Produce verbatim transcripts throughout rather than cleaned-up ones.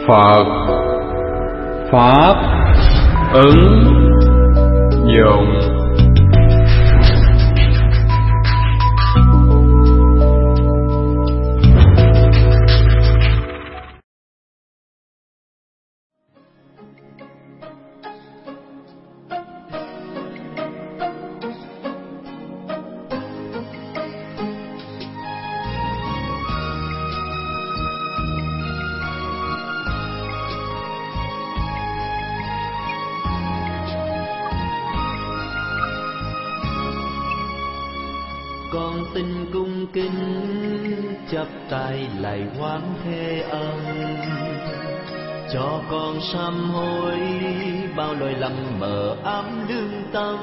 Phật Pháp ứng dụng. Con xin cung kính chắp tay lạy Quán Thế Âm, cho con sám hối bao lỗi lầm mờ ám lương tâm.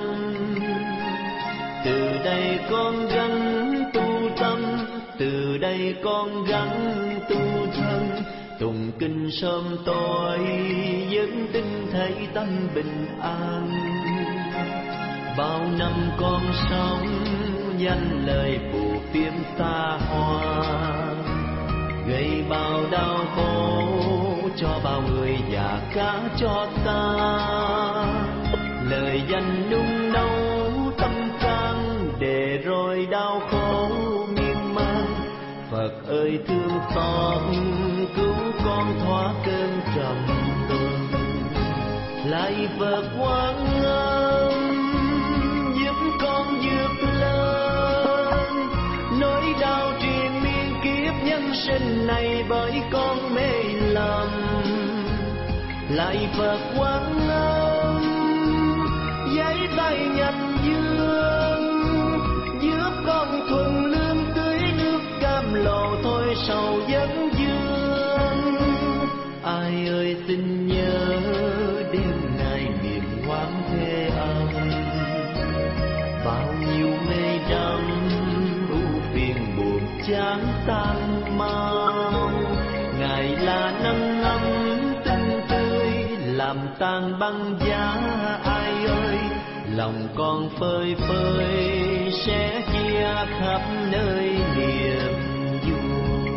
Từ đây con gắng tu tâm, từ đây con gắng tu thân, tụng kinh sớm tối vẫn tin thấy tâm bình an. Bao năm con sống danh lời phù phiếm xa hoa, gây bao đau khổ cho bao người và cả cho ta. Lời danh nung nấu tâm can, để rồi đau khổ miên man. Phật ơi thương xót, cứu con thoát cơn trầm luân. Lạy Phật Quán Âm, giúp con vượt lên nỗi đau triền miên kiếp nhân sinh này, bởi con mê lầm. Lạy Phật Quán Âm, giấy tay nhành dương, giúp con thuần lương tưới nước cam lồ thôi sầu vấn dương. Ai ơi xin nhớ đêm ngày niệm Quán Thế Âm, bao nhiêu mê đắm ưu phiền buồn chán tan mau. Ngài là nắng ấm tinh tươi, làm tan băng giá. Ai ơi lòng con phơi phới, sẽ chia khắp nơi niềm vui.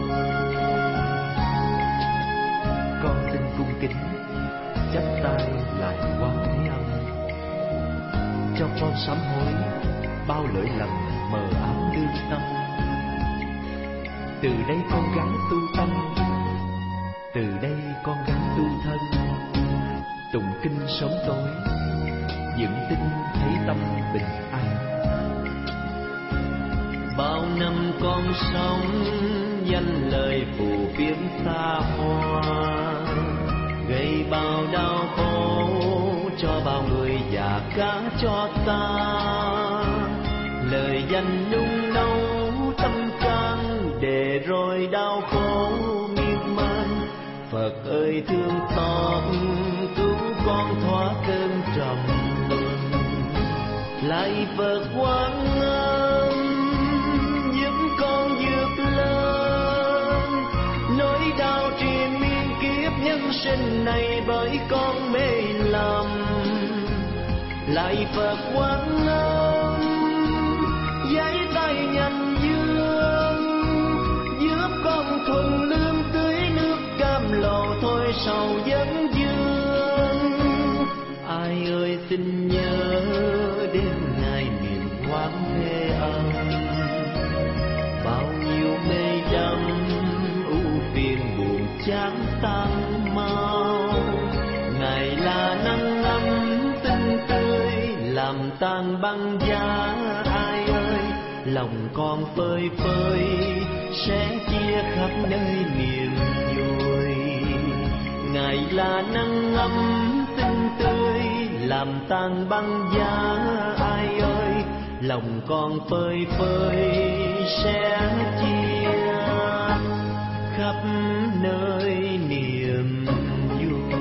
Con xin cung kính chắp tay lại Quán Thế Âm, cho con sám hối bao lỗi lầm mờ ám lương tâm. Từ đây con gắng tu tâm, từ đây con gắng tu thân, tụng kinh sớm tối vững tin thấy tâm bình an. Bao năm con sống danh lời phù phiếm xa hoa, gây bao đau khổ cho bao người và cả cho ta. Lời danh nung nấu tâm can, để rồi đau khổ miên man. Phật ơi thương xót, cứu con thoát cơn trầm luân. Lạy Phật Quán Âm, giúp con vượt lên nỗi đau triền miên kiếp nhân sinh này, bởi con mê lầm. Lạy Phật Quán Âm, giấy tay nhành dương, giúp con thuần lương tưới nước cam lồ thôi sầu vấn dương. Ai ơi xin nhớ đêm ngày niệm Quán Thế Âm, bao nhiêu mê đắm ưu phiền buồn chán tan mau. Ngài là nắng ấm tinh tươi, làm tan băng giá. Ai ơi lòng con phơi phới, sẽ chia khắp nơi niềm vui. Ngài là nắng ấm tinh tươi, làm tan băng giá. Ai ơi lòng con phơi phới, sẽ chia khắp nơi niềm vui.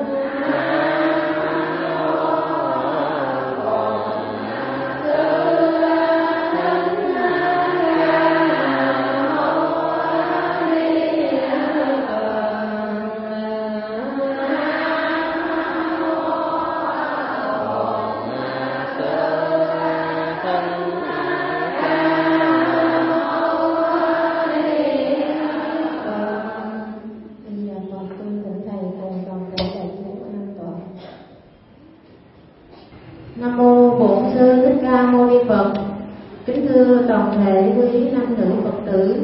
Nam Nam mô Bổn Sư Thích Ca Mâu Ni Phật. Kính thưa toàn thể quý nam nữ Phật tử,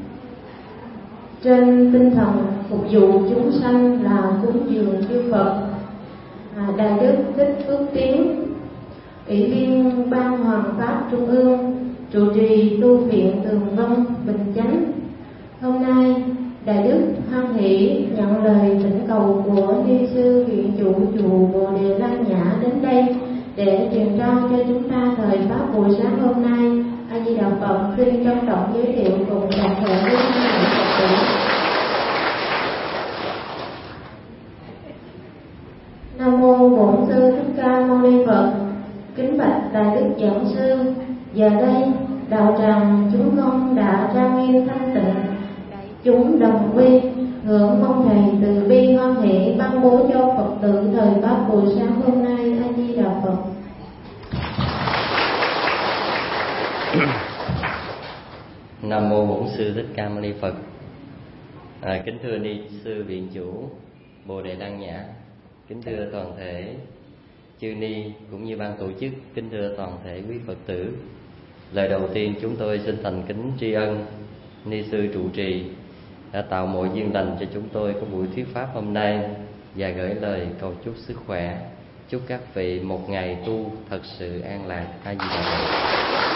trên tinh thần phục vụ chúng sanh là cúng dường chư Phật, à, Đại đức Thích Phước Tiến, Ủy viên Ban Hoàng pháp Trung ương, trụ trì tu viện Tường Vân, Bình Chánh, hôm nay Đại đức hoan hỷ nhận lời thỉnh cầu của Ni sư viện chủ chùa Bồ Đề Lan Nhã đến đây để truyền trao cho chúng ta thời pháp buổi sáng hôm nay. A Di Đà Phật xin trân trọng giới thiệu cùng toàn thể quý Phật tử. Nam mô Bổn Sư Thích Ca Mâu Ni Phật. Kính bạch Đại đức giảng sư, giờ đây đạo tràng chúng con đã trang nghiêm thanh tịnh, chúng đồng quy ngưỡng mong thầy từ bi hoan hỷ ban bố cho Phật tử thời pháp buổi sáng hôm nay. A Di Đà Phật. Nam mô Bổn Sư Thích Ca Mâu Ni Phật. À, kính thưa Ni sư viện chủ Bồ Đề Lan Nhã, kính thưa toàn thể chư ni cũng như ban tổ chức, kính thưa toàn thể quý Phật tử. Lời đầu tiên chúng tôi xin thành kính tri ân Ni sư trụ trì đã tạo mọi duyên lành cho chúng tôi có buổi thuyết pháp hôm nay, và gửi lời cầu chúc sức khỏe, chúc các vị một ngày tu thật sự an lạc. A Di Đà Phật.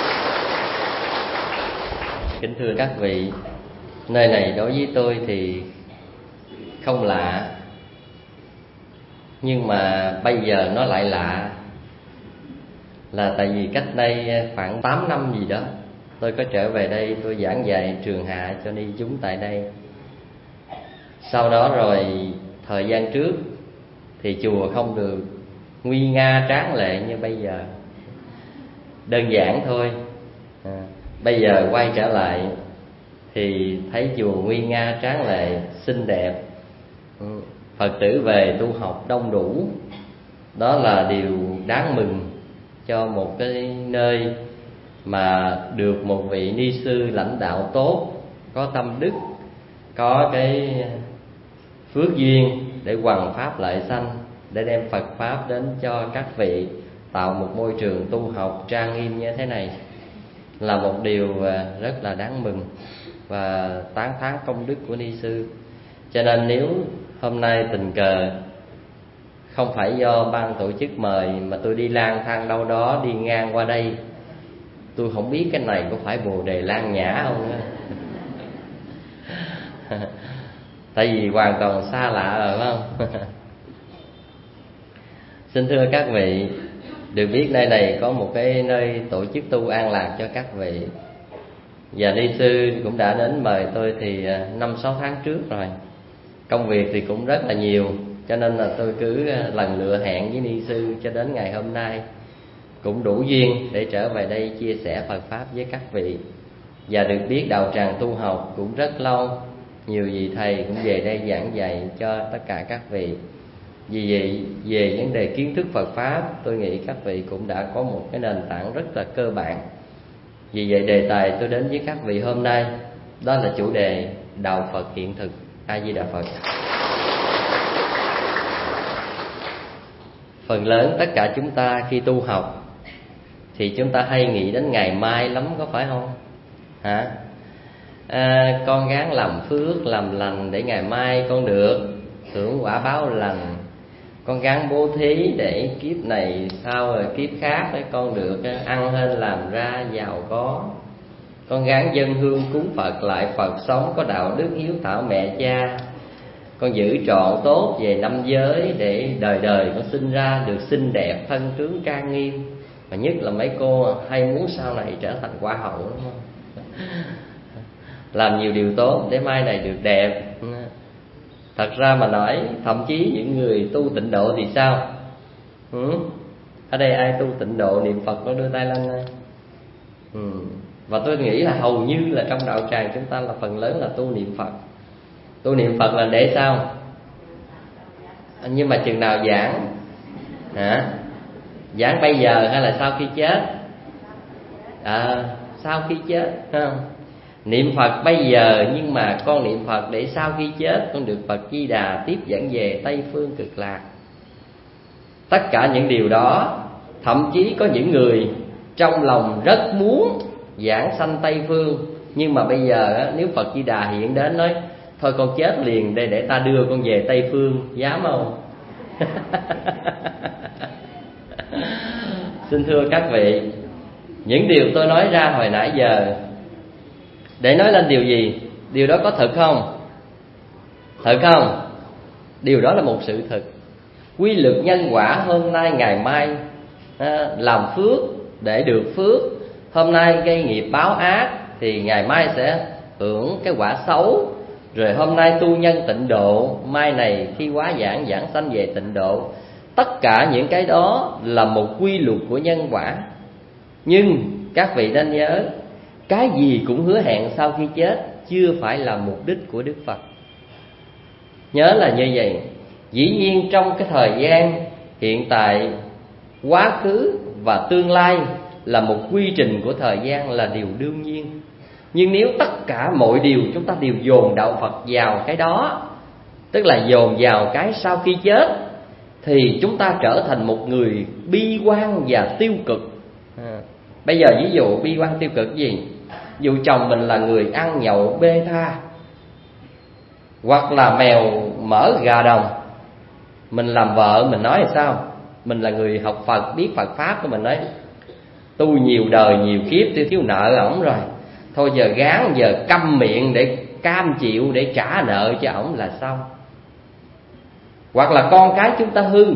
Kính thưa các vị, nơi này đối với tôi thì không lạ, nhưng mà bây giờ nó lại lạ, là tại vì cách đây khoảng tám năm gì đó tôi có trở về đây, tôi giảng dạy trường hạ cho ni chúng tại đây. Sau đó rồi thời gian trước thì chùa không được nguy nga tráng lệ như bây giờ, đơn giản thôi. à, Bây giờ quay trở lại thì thấy chùa nguy nga tráng lệ, xinh đẹp, Phật tử về tu học đông đủ. Đó là điều đáng mừng cho một cái nơi mà được một vị ni sư lãnh đạo tốt, có tâm đức, có cái phước duyên để hoằng pháp lợi sanh, để đem Phật pháp đến cho các vị, tạo một môi trường tu học trang nghiêm như thế này, là một điều rất là đáng mừng và tán thán công đức của ni sư. Cho nên nếu hôm nay tình cờ không phải do ban tổ chức mời mà tôi đi lang thang đâu đó, đi ngang qua đây, tôi không biết cái này có phải Bồ Đề Lan Nhã không á. Tại vì hoàn toàn xa lạ rồi, phải không? Xin thưa các vị, được biết nơi này có một cái nơi tổ chức tu an lạc cho các vị, và ni sư cũng đã đến mời tôi thì năm sáu tháng trước rồi. Công việc thì cũng rất là nhiều, cho nên là tôi cứ lần lựa hẹn với ni sư cho đến ngày hôm nay, cũng đủ duyên để trở về đây chia sẻ Phật pháp với các vị. Và được biết đạo tràng tu học cũng rất lâu, nhiều vị thầy cũng về đây giảng dạy cho tất cả các vị. Vì vậy về vấn đề kiến thức Phật pháp, tôi nghĩ các vị cũng đã có một cái nền tảng rất là cơ bản. Vì vậy đề tài tôi đến với các vị hôm nay đó là chủ đề đạo Phật hiện thực. A Di Đà Phật. Phần lớn tất cả chúng ta khi tu học thì chúng ta hay nghĩ đến ngày mai lắm, có phải không? Hả? À, con gắng làm phước làm lành để ngày mai con được hưởng quả báo lành. Con gắng bố thí để kiếp này sau rồi kiếp khác để con được ăn hên làm ra giàu có. Con gắng dâng hương cúng Phật lại Phật sống có đạo đức hiếu thảo mẹ cha. Con giữ trọn tốt về năm giới để đời đời con sinh ra được xinh đẹp, thân tướng trang nghiêm. Và nhất là mấy cô hay muốn sau này trở thành hoa hậu, đúng không? Làm nhiều điều tốt để mai này được đẹp. Thật ra mà nói, thậm chí những người tu tịnh độ thì sao? Ừ? Ở đây ai tu tịnh độ niệm Phật nó đưa tay lên đây. Ừ. Và tôi nghĩ là hầu như là trong đạo tràng chúng ta là phần lớn là tu niệm Phật. Tu niệm Phật là để sao? Nhưng mà chừng nào giảng? Hả? Giảng bây giờ hay là sau khi chết? À, sau khi chết, phải không? Niệm Phật bây giờ, nhưng mà con niệm Phật để sau khi chết con được Phật Di Đà tiếp dẫn về Tây Phương Cực Lạc. Tất cả những điều đó Thậm chí có những người trong lòng rất muốn giảng sanh Tây Phương, nhưng mà bây giờ nếu Phật Di Đà hiện đến nói thôi con chết liền đây để ta đưa con về Tây Phương, dám không? Xin thưa các vị, những điều tôi nói ra hồi nãy giờ để nói lên điều gì? Điều đó có thật không? Thật không? Điều đó là một sự thật. Quy luật nhân quả hôm nay ngày mai, à, làm phước để được phước. Hôm nay gây nghiệp báo ác thì ngày mai sẽ hưởng cái quả xấu. Rồi hôm nay tu nhân tịnh độ, mai này khi hóa giảng giảng sanh về tịnh độ. Tất cả những cái đó là một quy luật của nhân quả. Nhưng các vị nên nhớ, cái gì cũng hứa hẹn sau khi chết chưa phải là mục đích của Đức Phật. Nhớ là như vậy. Dĩ nhiên trong cái thời gian hiện tại, quá khứ và tương lai là một quy trình của thời gian, là điều đương nhiên. Nhưng nếu tất cả mọi điều chúng ta đều dồn đạo Phật vào cái đó, tức là dồn vào cái sau khi chết, thì chúng ta trở thành một người bi quan và tiêu cực. à, Bây giờ ví dụ bi quan tiêu cực gì? Dù chồng mình là người ăn nhậu bê tha, hoặc là mèo mỡ gà đồng, mình làm vợ mình nói là sao? Mình là người học Phật, biết Phật Pháp của mình nói tu nhiều đời nhiều kiếp tôi thiếu nợ ổng rồi, thôi giờ gán giờ câm miệng để cam chịu để trả nợ cho ổng là xong. Hoặc là con cái chúng ta hư,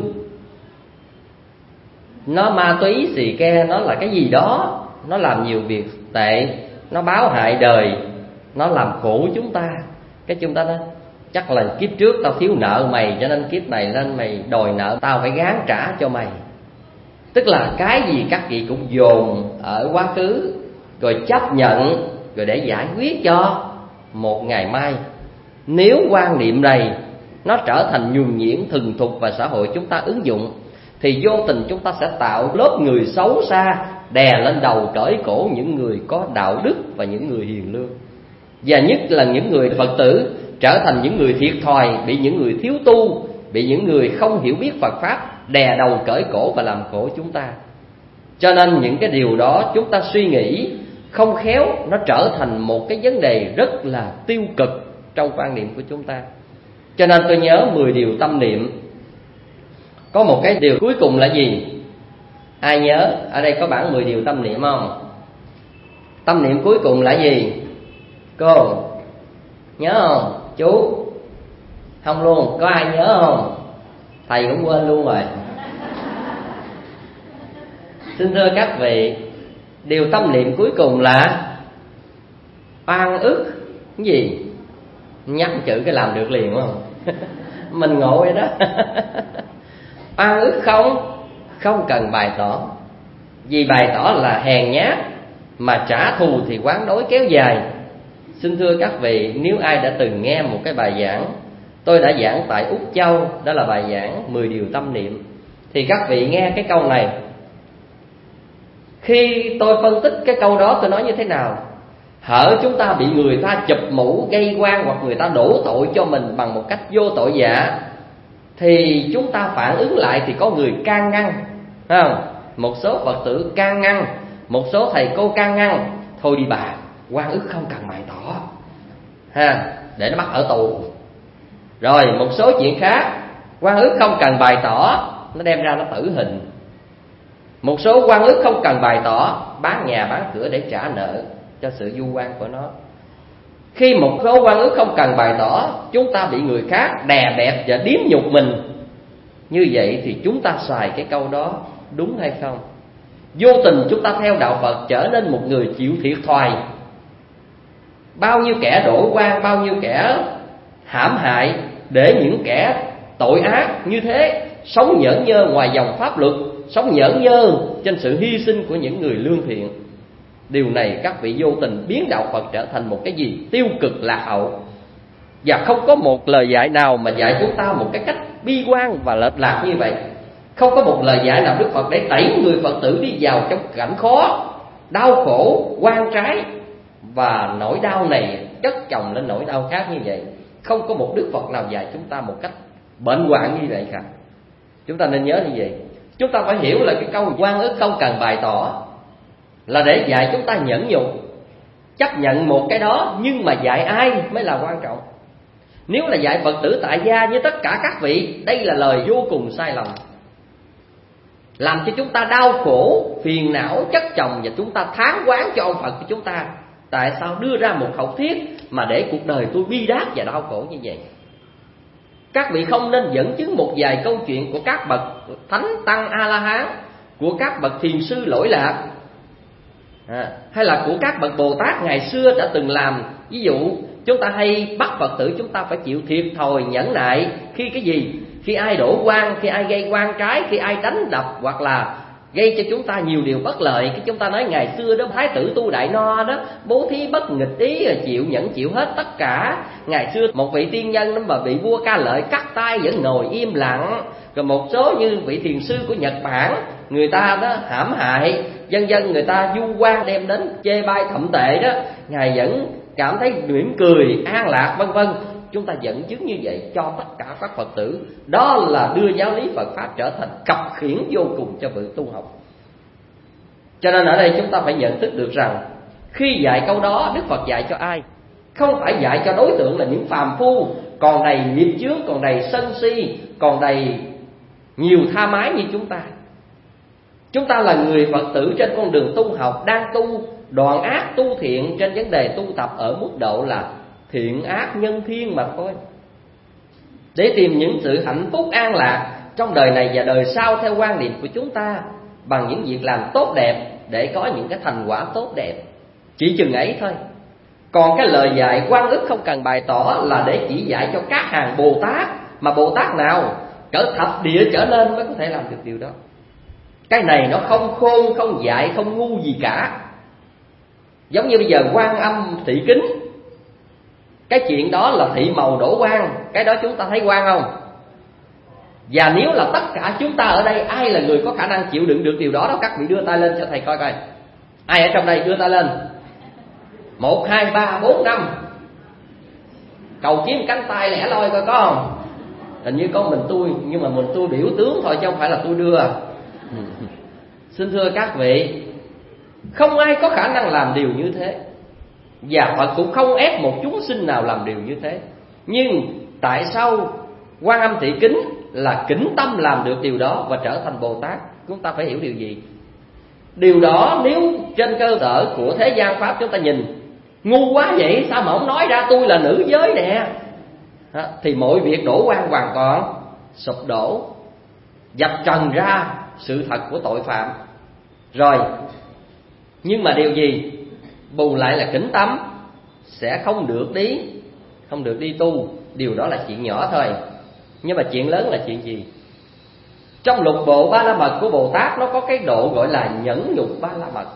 nó ma túy xì ke, nó là cái gì đó, nó làm nhiều việc tệ, nó báo hại đời, nó làm khổ chúng ta. Cái chúng ta nói chắc là kiếp trước tao thiếu nợ mày, cho nên kiếp này lên mày đòi nợ tao phải gán trả cho mày. Tức là cái gì các vị cũng dồn ở quá khứ, rồi chấp nhận, rồi để giải quyết cho một ngày mai. Nếu quan niệm này nó trở thành nhuần nhuyễn thường thục và xã hội chúng ta ứng dụng, thì vô tình chúng ta sẽ tạo lớp người xấu xa đè lên đầu cởi cổ những người có đạo đức và những người hiền lương. Và nhất là những người Phật tử trở thành những người thiệt thòi, bị những người thiếu tu, bị những người không hiểu biết Phật Pháp đè đầu cởi cổ và làm khổ chúng ta. Cho nên những cái điều đó chúng ta suy nghĩ không khéo, nó trở thành một cái vấn đề rất là tiêu cực trong quan niệm của chúng ta. Cho nên tôi nhớ mười điều tâm niệm, có một cái điều cuối cùng là gì? Ai nhớ? Ở đây có bản mười điều tâm niệm không? Tâm niệm cuối cùng là gì? Cô nhớ không? Chú không luôn? Có ai nhớ không? Thầy cũng quên luôn rồi. Xin thưa các vị, điều tâm niệm cuối cùng là oan ức. Cái gì? Nhắc chữ cái làm được liền không? Mình ngộ vậy đó. Oan ức không? Không cần bày tỏ. Vì bày tỏ là hèn nhát, mà trả thù thì quán đối kéo dài. Xin thưa các vị, nếu ai đã từng nghe một cái bài giảng tôi đã giảng tại Úc Châu, đó là bài giảng mười điều tâm niệm, thì các vị nghe cái câu này. Khi tôi phân tích cái câu đó, tôi nói như thế nào? Hở chúng ta bị người ta chụp mũ gây oan, hoặc người ta đổ tội cho mình bằng một cách vô tội vạ, thì chúng ta phản ứng lại thì có người can ngăn, phải không? Một số Phật tử can ngăn, một số thầy cô can ngăn, thôi đi bà, oan ức không cần bày tỏ ha, để nó bắt ở tù. Rồi một số chuyện khác, oan ức không cần bày tỏ, nó đem ra nó tử hình. Một số oan ức không cần bày tỏ, bán nhà bán cửa để trả nợ cho sự vu oan của nó. Khi một số oan ức không cần bày tỏ, chúng ta bị người khác đè bẹp và điếm nhục mình. Như vậy thì chúng ta xài cái câu đó đúng hay không? Vô tình chúng ta theo đạo Phật trở nên một người chịu thiệt thòi. Bao nhiêu kẻ đổ oan, bao nhiêu kẻ hãm hại, để những kẻ tội ác như thế sống nhởn nhơ ngoài dòng pháp luật, sống nhởn nhơ trên sự hy sinh của những người lương thiện. Điều này các vị vô tình biến đạo Phật trở thành một cái gì? Tiêu cực lạc hậu. Và không có một lời dạy nào mà dạy chúng ta một cái cách bi quan và lệch lạc như vậy. Không có một lời dạy nào Đức Phật để đẩy người Phật tử đi vào trong cảnh khó, đau khổ, oan trái, và nỗi đau này chất chồng lên nỗi đau khác như vậy. Không có một Đức Phật nào dạy chúng ta một cách bệnh hoạn như vậy cả. Chúng ta nên nhớ như vậy. Chúng ta phải hiểu là cái câu oan ức không cần bày tỏ là để dạy chúng ta nhẫn nhục, chấp nhận một cái đó, nhưng mà dạy ai mới là quan trọng. Nếu là dạy Phật tử tại gia như tất cả các vị, đây là lời vô cùng sai lầm, làm cho chúng ta đau khổ, phiền não chất chồng, và chúng ta thán oán cho ông Phật của chúng ta. Tại sao đưa ra một khẩu thiết mà để cuộc đời tôi bi đát và đau khổ như vậy? Các vị không nên dẫn chứng một vài câu chuyện của các bậc thánh tăng A-la-hán, của các bậc thiền sư lỗi lạc, à, hay là của các bậc Bồ Tát ngày xưa đã từng làm. Ví dụ chúng ta hay bắt Phật tử chúng ta phải chịu thiệt thòi nhẫn nại khi cái gì? Khi ai đổ oan, khi ai gây oan trái, khi ai đánh đập hoặc là gây cho chúng ta nhiều điều bất lợi. Cái chúng ta nói ngày xưa đó, Thái tử Tu Đại No đó bố thí bất nghịch ý, chịu nhẫn chịu hết tất cả. Ngày xưa một vị tiên nhân đó mà bị vua Ca Lợi cắt tay vẫn ngồi im lặng. Rồi một số như vị thiền sư của Nhật Bản, người ta đó hãm hại dân dân, người ta vu oan đem đến chê bai thậm tệ đó, ngài vẫn cảm thấy mỉm cười an lạc vân vân. Chúng ta dẫn chứng như vậy cho tất cả các Phật tử, đó là đưa giáo lý Phật Pháp trở thành cập khiển vô cùng cho vị tu học. Cho nên ở đây chúng ta phải nhận thức được rằng khi dạy câu đó, Đức Phật dạy cho ai? Không phải dạy cho đối tượng là những phàm phu còn đầy nghiệp chướng, còn đầy sân si, còn đầy nhiều tha mái như chúng ta. Chúng ta là người Phật tử trên con đường tu học, đang tu đoạn ác tu thiện, trên vấn đề tu tập ở mức độ là thiện ác nhân thiên mà thôi, để tìm những sự hạnh phúc an lạc trong đời này và đời sau theo quan niệm của chúng ta, bằng những việc làm tốt đẹp để có những cái thành quả tốt đẹp. Chỉ chừng ấy thôi. Còn cái lời dạy oan ức không cần bày tỏ là để chỉ dạy cho các hàng Bồ Tát, mà Bồ Tát nào cỡ thập địa trở lên mới có thể làm được điều đó. Cái này nó không khôn, không dại, không ngu gì cả. Giống như bây giờ Quan Âm thị kính, cái chuyện đó là thị màu đổ quan, cái đó chúng ta thấy quan không? Và nếu là tất cả chúng ta ở đây, ai là người có khả năng chịu đựng được điều đó đó? Các vị đưa tay lên cho thầy coi coi. Ai ở trong đây đưa tay lên? Một, hai, ba, bốn, năm. Cầu kiếm cánh tay lẻ loi coi có không? Hình như có mình tôi, nhưng mà mình tôi biểu tướng thôi chứ không phải là tôi đưa. Xin thưa các vị, không ai có khả năng làm điều như thế, và Phật cũng không ép một chúng sinh nào làm điều như thế. Nhưng tại sao Quan Âm thị kính là kính tâm làm được điều đó và trở thành Bồ Tát? Chúng ta phải hiểu điều gì? Điều đó nếu trên cơ sở của thế gian Pháp chúng ta nhìn ngu quá vậy, sao mà ông nói ra tôi là nữ giới nè, thì mọi việc đổ quan hoàn toàn sụp đổ, dập trần ra sự thật của tội phạm rồi. Nhưng mà điều gì? Bù lại là kính tâm sẽ không được đi, không được đi tu. Điều đó là chuyện nhỏ thôi. Nhưng mà chuyện lớn là chuyện gì? Trong lục bộ ba la mật của Bồ Tát, nó có cái độ gọi là nhẫn nhục ba la mật.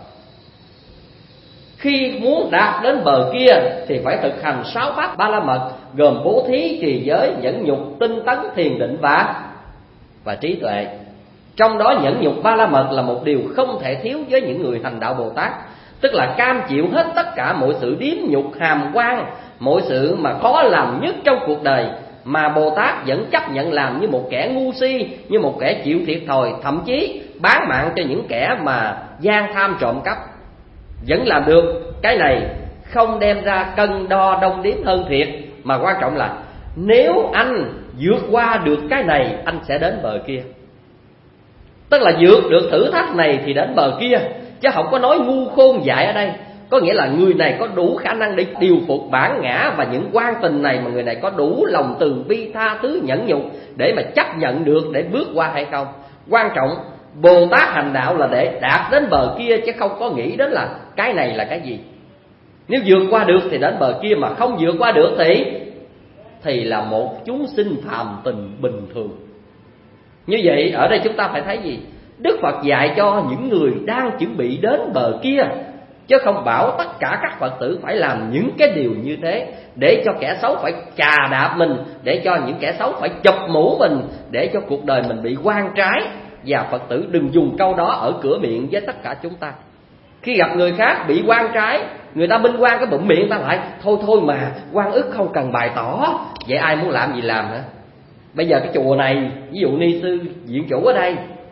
Khi muốn đạt đến bờ kia thì phải thực hành sáu pháp ba la mật, gồm bố thí, trì giới, nhẫn nhục, tinh tấn, thiền định và và trí tuệ. Trong đó nhẫn nhục ba la mật là một điều không thể thiếu với những người hành đạo Bồ Tát. Tức là cam chịu hết tất cả mọi sự điếm nhục hàm quan, mọi sự mà khó làm nhất trong cuộc đời, mà Bồ Tát vẫn chấp nhận làm như một kẻ ngu si, như một kẻ chịu thiệt thòi, thậm chí bán mạng cho những kẻ mà gian tham trộm cắp. Vẫn làm được cái này, không đem ra cân đo đong đếm hơn thiệt. Mà quan trọng là nếu anh vượt qua được cái này, anh sẽ đến bờ kia. Tức là vượt được thử thách này thì đến bờ kia, chứ không có nói ngu khôn dại ở đây. Có nghĩa là người này có đủ khả năng để điều phục bản ngã và những quan tình này, mà người này có đủ lòng từ bi tha thứ nhẫn nhục để mà chấp nhận được, để bước qua hay không. Quan trọng Bồ Tát hành đạo là để đạt đến bờ kia, chứ không có nghĩ đến là cái này là cái gì. Nếu vượt qua được thì đến bờ kia, mà không vượt qua được thì thì là một chúng sinh phàm tình bình thường. Như vậy ở đây chúng ta phải thấy gì? Đức Phật dạy cho những người đang chuẩn bị đến bờ kia, chứ không bảo tất cả các Phật tử phải làm những cái điều như thế, để cho kẻ xấu phải chà đạp mình, để cho những kẻ xấu phải chụp mũ mình, để cho cuộc đời mình bị oan trái. Và Phật tử đừng dùng câu đó ở cửa miệng với tất cả chúng ta. Khi gặp người khác bị oan trái, người ta minh oan cái bụng miệng ta lại thôi thôi mà oan ức không cần bày tỏ. Vậy ai muốn làm gì làm hả? Bây giờ cái chùa này, ví dụ ni sư viện chủ ở đây,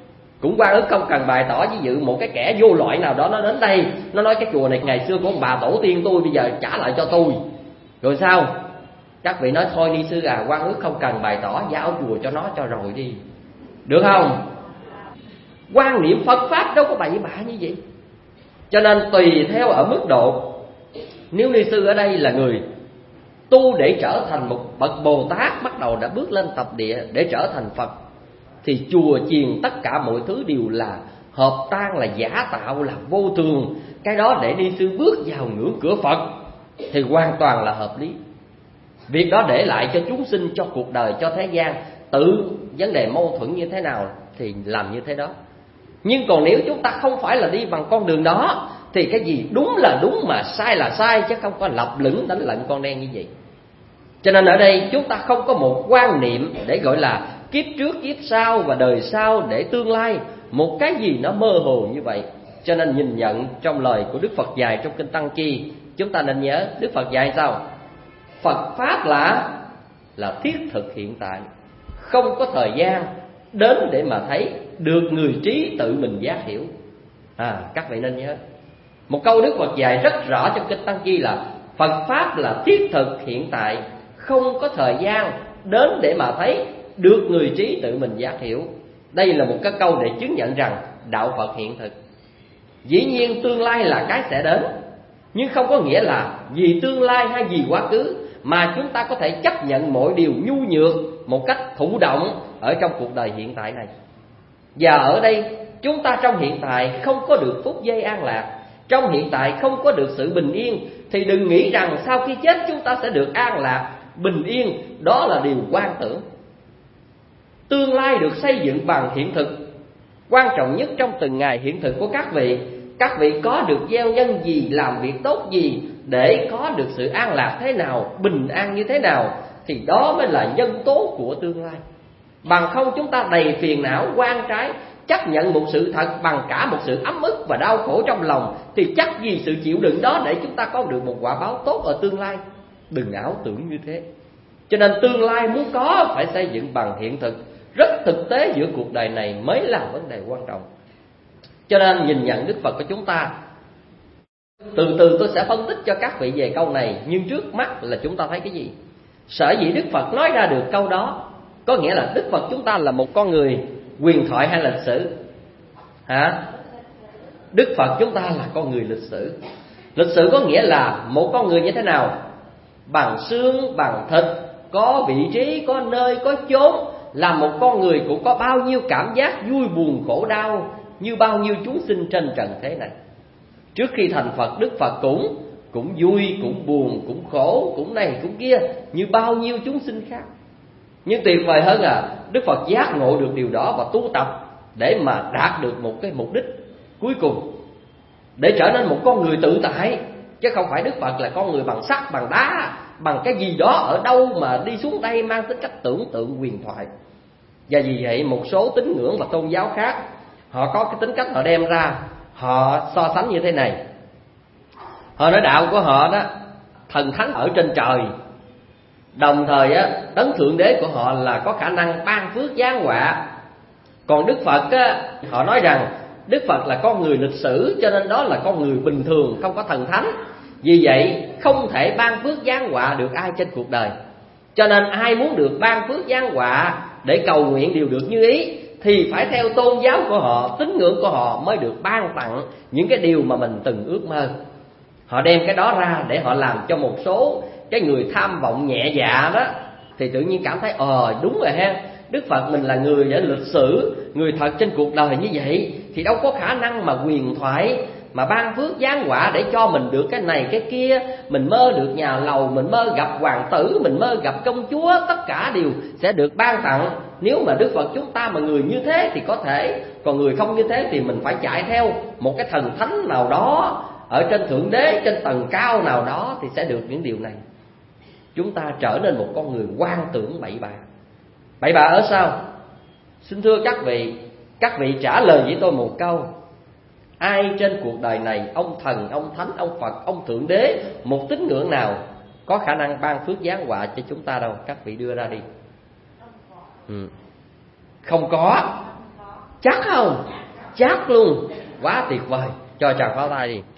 Cũng oan ức không cần bày tỏ. Ví dụ một cái kẻ vô loại nào đó nó đến đây, nó nói cái chùa này ngày xưa của ông bà tổ tiên tôi, bây giờ trả lại cho tôi. Rồi sao? Các vị nói thôi ni sư à, oan ức không cần bày tỏ, giao chùa cho nó cho rồi đi, được không? Quan niệm Phật Pháp đâu có bậy bạ như vậy. Cho nên tùy theo ở mức độ. Nếu ni sư ở đây là người tu để trở thành một bậc Bồ Tát, bắt đầu đã bước lên tập địa để trở thành Phật, thì chùa chiền tất cả mọi thứ đều là hợp tan, là giả tạo, là vô thường. Cái đó để ni sư bước vào ngưỡng cửa Phật thì hoàn toàn là hợp lý. Việc đó để lại cho chúng sinh, cho cuộc đời, cho thế gian. Tự vấn đề mâu thuẫn như thế nào thì làm như thế đó. Nhưng còn nếu chúng ta không phải là đi bằng con đường đó, thì cái gì đúng là đúng mà sai là sai, chứ không có lập lửng đánh lận con đen như vậy. Cho nên ở đây chúng ta không có một quan niệm để gọi là kiếp trước, kiếp sau và đời sau, để tương lai một cái gì nó mơ hồ như vậy. Cho nên nhìn nhận trong lời của Đức Phật dạy trong Kinh Tăng Chi, chúng ta nên nhớ Đức Phật dạy sao? Phật Pháp là là thiết thực hiện tại, không có thời gian đến để mà thấy, được người trí tự mình giác hiểu. À, các vị nên nhớ một câu Đức Phật dạy rất rõ trong Kinh Tăng Chi là Phật Pháp là thiết thực hiện tại, không có thời gian đến để mà thấy, được người trí tự mình giác hiểu. Đây là một cái câu để chứng nhận rằng đạo Phật hiện thực. Dĩ nhiên tương lai là cái sẽ đến, nhưng không có nghĩa là vì tương lai hay vì quá khứ mà chúng ta có thể chấp nhận mọi điều nhu nhược một cách thụ động ở trong cuộc đời hiện tại này. Và ở đây chúng ta trong hiện tại không có được phút giây an lạc, trong hiện tại không có được sự bình yên, thì đừng nghĩ rằng sau khi chết chúng ta sẽ được an lạc, bình yên. Đó là điều quan tưởng. Tương lai được xây dựng bằng hiện thực. Quan trọng nhất trong từng ngày hiện thực của các vị, các vị có được gieo nhân gì, làm việc tốt gì, để có được sự an lạc thế nào, bình an như thế nào, thì đó mới là nhân tố của tương lai. Bằng không chúng ta đầy phiền não, oan trái, chấp nhận một sự thật bằng cả một sự ấm ức và đau khổ trong lòng, thì chắc gì sự chịu đựng đó để chúng ta có được một quả báo tốt ở tương lai. Đừng ảo tưởng như thế. Cho nên tương lai muốn có phải xây dựng bằng hiện thực. Rất thực tế giữa cuộc đời này mới là vấn đề quan trọng. Cho nên nhìn nhận Đức Phật của chúng ta, từ từ tôi sẽ phân tích cho các vị về câu này. Nhưng trước mắt là chúng ta thấy cái gì? Sở dĩ Đức Phật nói ra được câu đó, có nghĩa là Đức Phật chúng ta là một con người huyền thoại hay lịch sử? Hả? Đức Phật chúng ta là con người lịch sử. Lịch sử có nghĩa là một con người như thế nào? Bằng xương, bằng thịt, có vị trí, có nơi, có chốn. Là một con người cũng có bao nhiêu cảm giác vui buồn khổ đau như bao nhiêu chúng sinh trên trần thế này. Trước khi thành Phật, Đức Phật cũng cũng vui, cũng buồn, cũng khổ, cũng này, cũng kia, như bao nhiêu chúng sinh khác. Nhưng tuyệt vời hơn là Đức Phật giác ngộ được điều đó và tu tập để mà đạt được một cái mục đích cuối cùng, để trở nên một con người tự tại. Chứ không phải Đức Phật là con người bằng sắt, bằng đá, bằng cái gì đó ở đâu mà đi xuống đây mang tính cách tưởng tượng huyền thoại. Và vì vậy một số tín ngưỡng và tôn giáo khác, họ có cái tính cách họ đem ra, họ so sánh như thế này. Họ nói đạo của họ đó, thần thánh ở trên trời, đồng thời á, đấng thượng đế của họ là có khả năng ban phước giáng họa. Còn Đức Phật á, họ nói rằng Đức Phật là con người lịch sử, cho nên đó là con người bình thường, không có thần thánh. Vì vậy không thể ban phước giáng họa được ai trên cuộc đời. Cho nên ai muốn được ban phước giáng họa để cầu nguyện điều được như ý, thì phải theo tôn giáo của họ, tín ngưỡng của họ mới được ban tặng những cái điều mà mình từng ước mơ. Họ đem cái đó ra để họ làm cho một số cái người tham vọng nhẹ dạ đó, thì tự nhiên cảm thấy ờ đúng rồi ha, Đức Phật mình là người để lịch sử, người thật trên cuộc đời như vậy, thì đâu có khả năng mà huyền thoại mà ban phước giáng họa để cho mình được cái này cái kia. Mình mơ được nhà lầu, mình mơ gặp hoàng tử, mình mơ gặp công chúa, tất cả đều sẽ được ban tặng. Nếu mà Đức Phật chúng ta mà người như thế thì có thể, còn người không như thế thì mình phải chạy theo một cái thần thánh nào đó ở trên thượng đế, trên tầng cao nào đó thì sẽ được những điều này. Chúng ta trở nên một con người hoang tưởng bậy bạ. Bậy bạ ở sao? Xin thưa các vị, các vị trả lời với tôi một câu. Ai trên cuộc đời này, ông thần, ông thánh, ông Phật, ông thượng đế, một tín ngưỡng nào có khả năng ban phước giáng họa cho chúng ta đâu? Các vị đưa ra đi. Ừ. Không có. Chắc không? Chắc luôn. Quá tuyệt vời. Cho chàng pháo tay đi.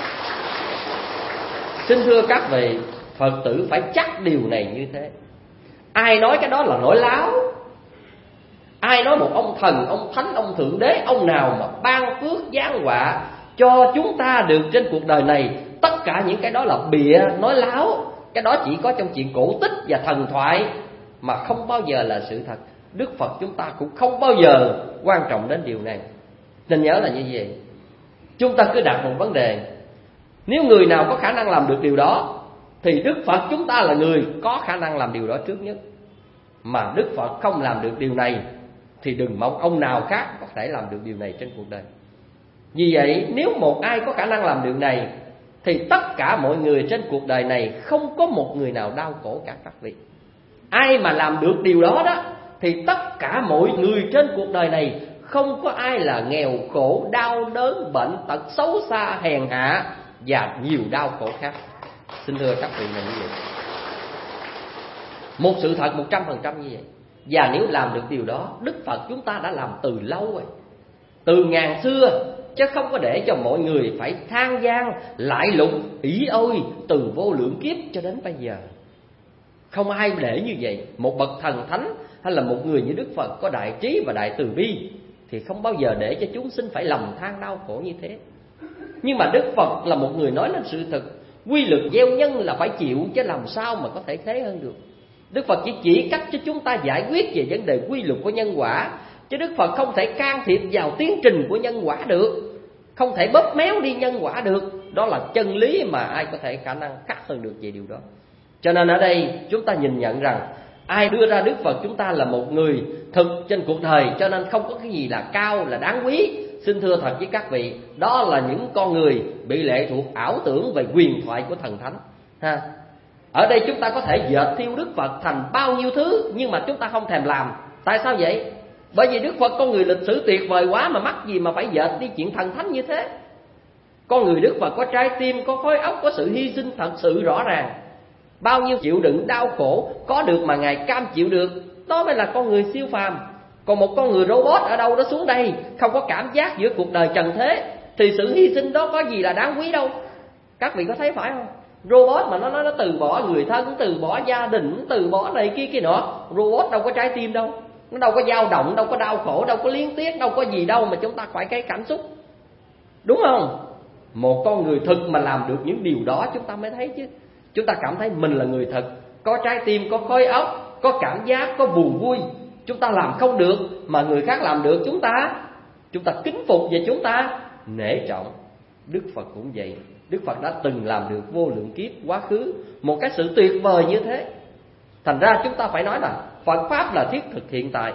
Xin thưa các vị, Phật tử phải chắc điều này như thế. Ai nói cái đó là nói láo. Ai nói một ông thần, ông thánh, ông thượng đế, ông nào mà ban phước giáng họa cho chúng ta được trên cuộc đời này, tất cả những cái đó là bịa, nói láo. Cái đó chỉ có trong chuyện cổ tích và thần thoại, mà không bao giờ là sự thật. Đức Phật chúng ta cũng không bao giờ quan trọng đến điều này. Nên nhớ là như vậy. Chúng ta cứ đặt một vấn đề: nếu người nào có khả năng làm được điều đó, thì Đức Phật chúng ta là người có khả năng làm điều đó trước nhất. Mà Đức Phật không làm được điều này, thì đừng mong ông nào khác có thể làm được điều này trên cuộc đời. Vì vậy, nếu một ai có khả năng làm điều này, thì tất cả mọi người trên cuộc đời này không có một người nào đau khổ cả các vị. Ai mà làm được điều đó đó, thì tất cả mọi người trên cuộc đời này không có ai là nghèo khổ, đau đớn, bệnh tật, xấu xa, hèn hạ và nhiều đau khổ khác. Xin thưa các vị là như vậy. Một sự thật một trăm phần trăm như vậy. Và nếu làm được điều đó, Đức Phật chúng ta đã làm từ lâu rồi, từ ngàn xưa, chứ không có để cho mọi người phải than gian lại lục ỷ ôi từ vô lượng kiếp cho đến bây giờ. Không ai để như vậy. Một bậc thần thánh hay là một người như Đức Phật có đại trí và đại từ bi thì không bao giờ để cho chúng sinh phải lầm than đau khổ như thế. Nhưng mà Đức Phật là một người nói lên sự thật. Quy luật gieo nhân là phải chịu, chứ làm sao mà có thể thế hơn được. Đức Phật chỉ chỉ cách cho chúng ta giải quyết về vấn đề quy luật của nhân quả, chứ Đức Phật không thể can thiệp vào tiến trình của nhân quả được, không thể bóp méo đi nhân quả được. Đó là chân lý mà ai có thể khả năng khác hơn được về điều đó. Cho nên ở đây chúng ta nhìn nhận rằng ai đưa ra Đức Phật chúng ta là một người thực trên cuộc đời, cho nên không có cái gì là cao, là đáng quý. Xin thưa thật với các vị, đó là những con người bị lệ thuộc ảo tưởng về huyền thoại của thần thánh ha. Ở đây chúng ta có thể dệt thiêu Đức Phật thành bao nhiêu thứ, nhưng mà chúng ta không thèm làm. Tại sao vậy? Bởi vì Đức Phật con người lịch sử tuyệt vời quá, mà mắc gì mà phải dệt đi chuyện thần thánh như thế. Con người Đức Phật có trái tim, có khối óc, có sự hy sinh thật sự rõ ràng. Bao nhiêu chịu đựng đau khổ có được mà Ngài cam chịu được, đó mới là con người siêu phàm. Còn một con người robot ở đâu đó xuống đây, không có cảm giác giữa cuộc đời trần thế, thì sự hy sinh đó có gì là đáng quý đâu. Các vị có thấy phải không? Robot mà nó nó, nó từ bỏ người thân, từ bỏ gia đình, từ bỏ này kia kia nọ. Robot đâu có trái tim đâu, nó đâu có dao động, đâu có đau khổ, đâu có liếng tiếc, đâu có gì đâu mà chúng ta phải cái cảm xúc, đúng không? Một con người thực mà làm được những điều đó chúng ta mới thấy chứ. Chúng ta cảm thấy mình là người thật, có trái tim, có khối óc, có cảm giác, có buồn vui. Chúng ta làm không được mà người khác làm được, chúng ta Chúng ta kính phục và chúng ta nể trọng. Đức Phật cũng vậy. Đức Phật đã từng làm được vô lượng kiếp quá khứ một cái sự tuyệt vời như thế. Thành ra chúng ta phải nói là Phật Pháp là thiết thực hiện tại.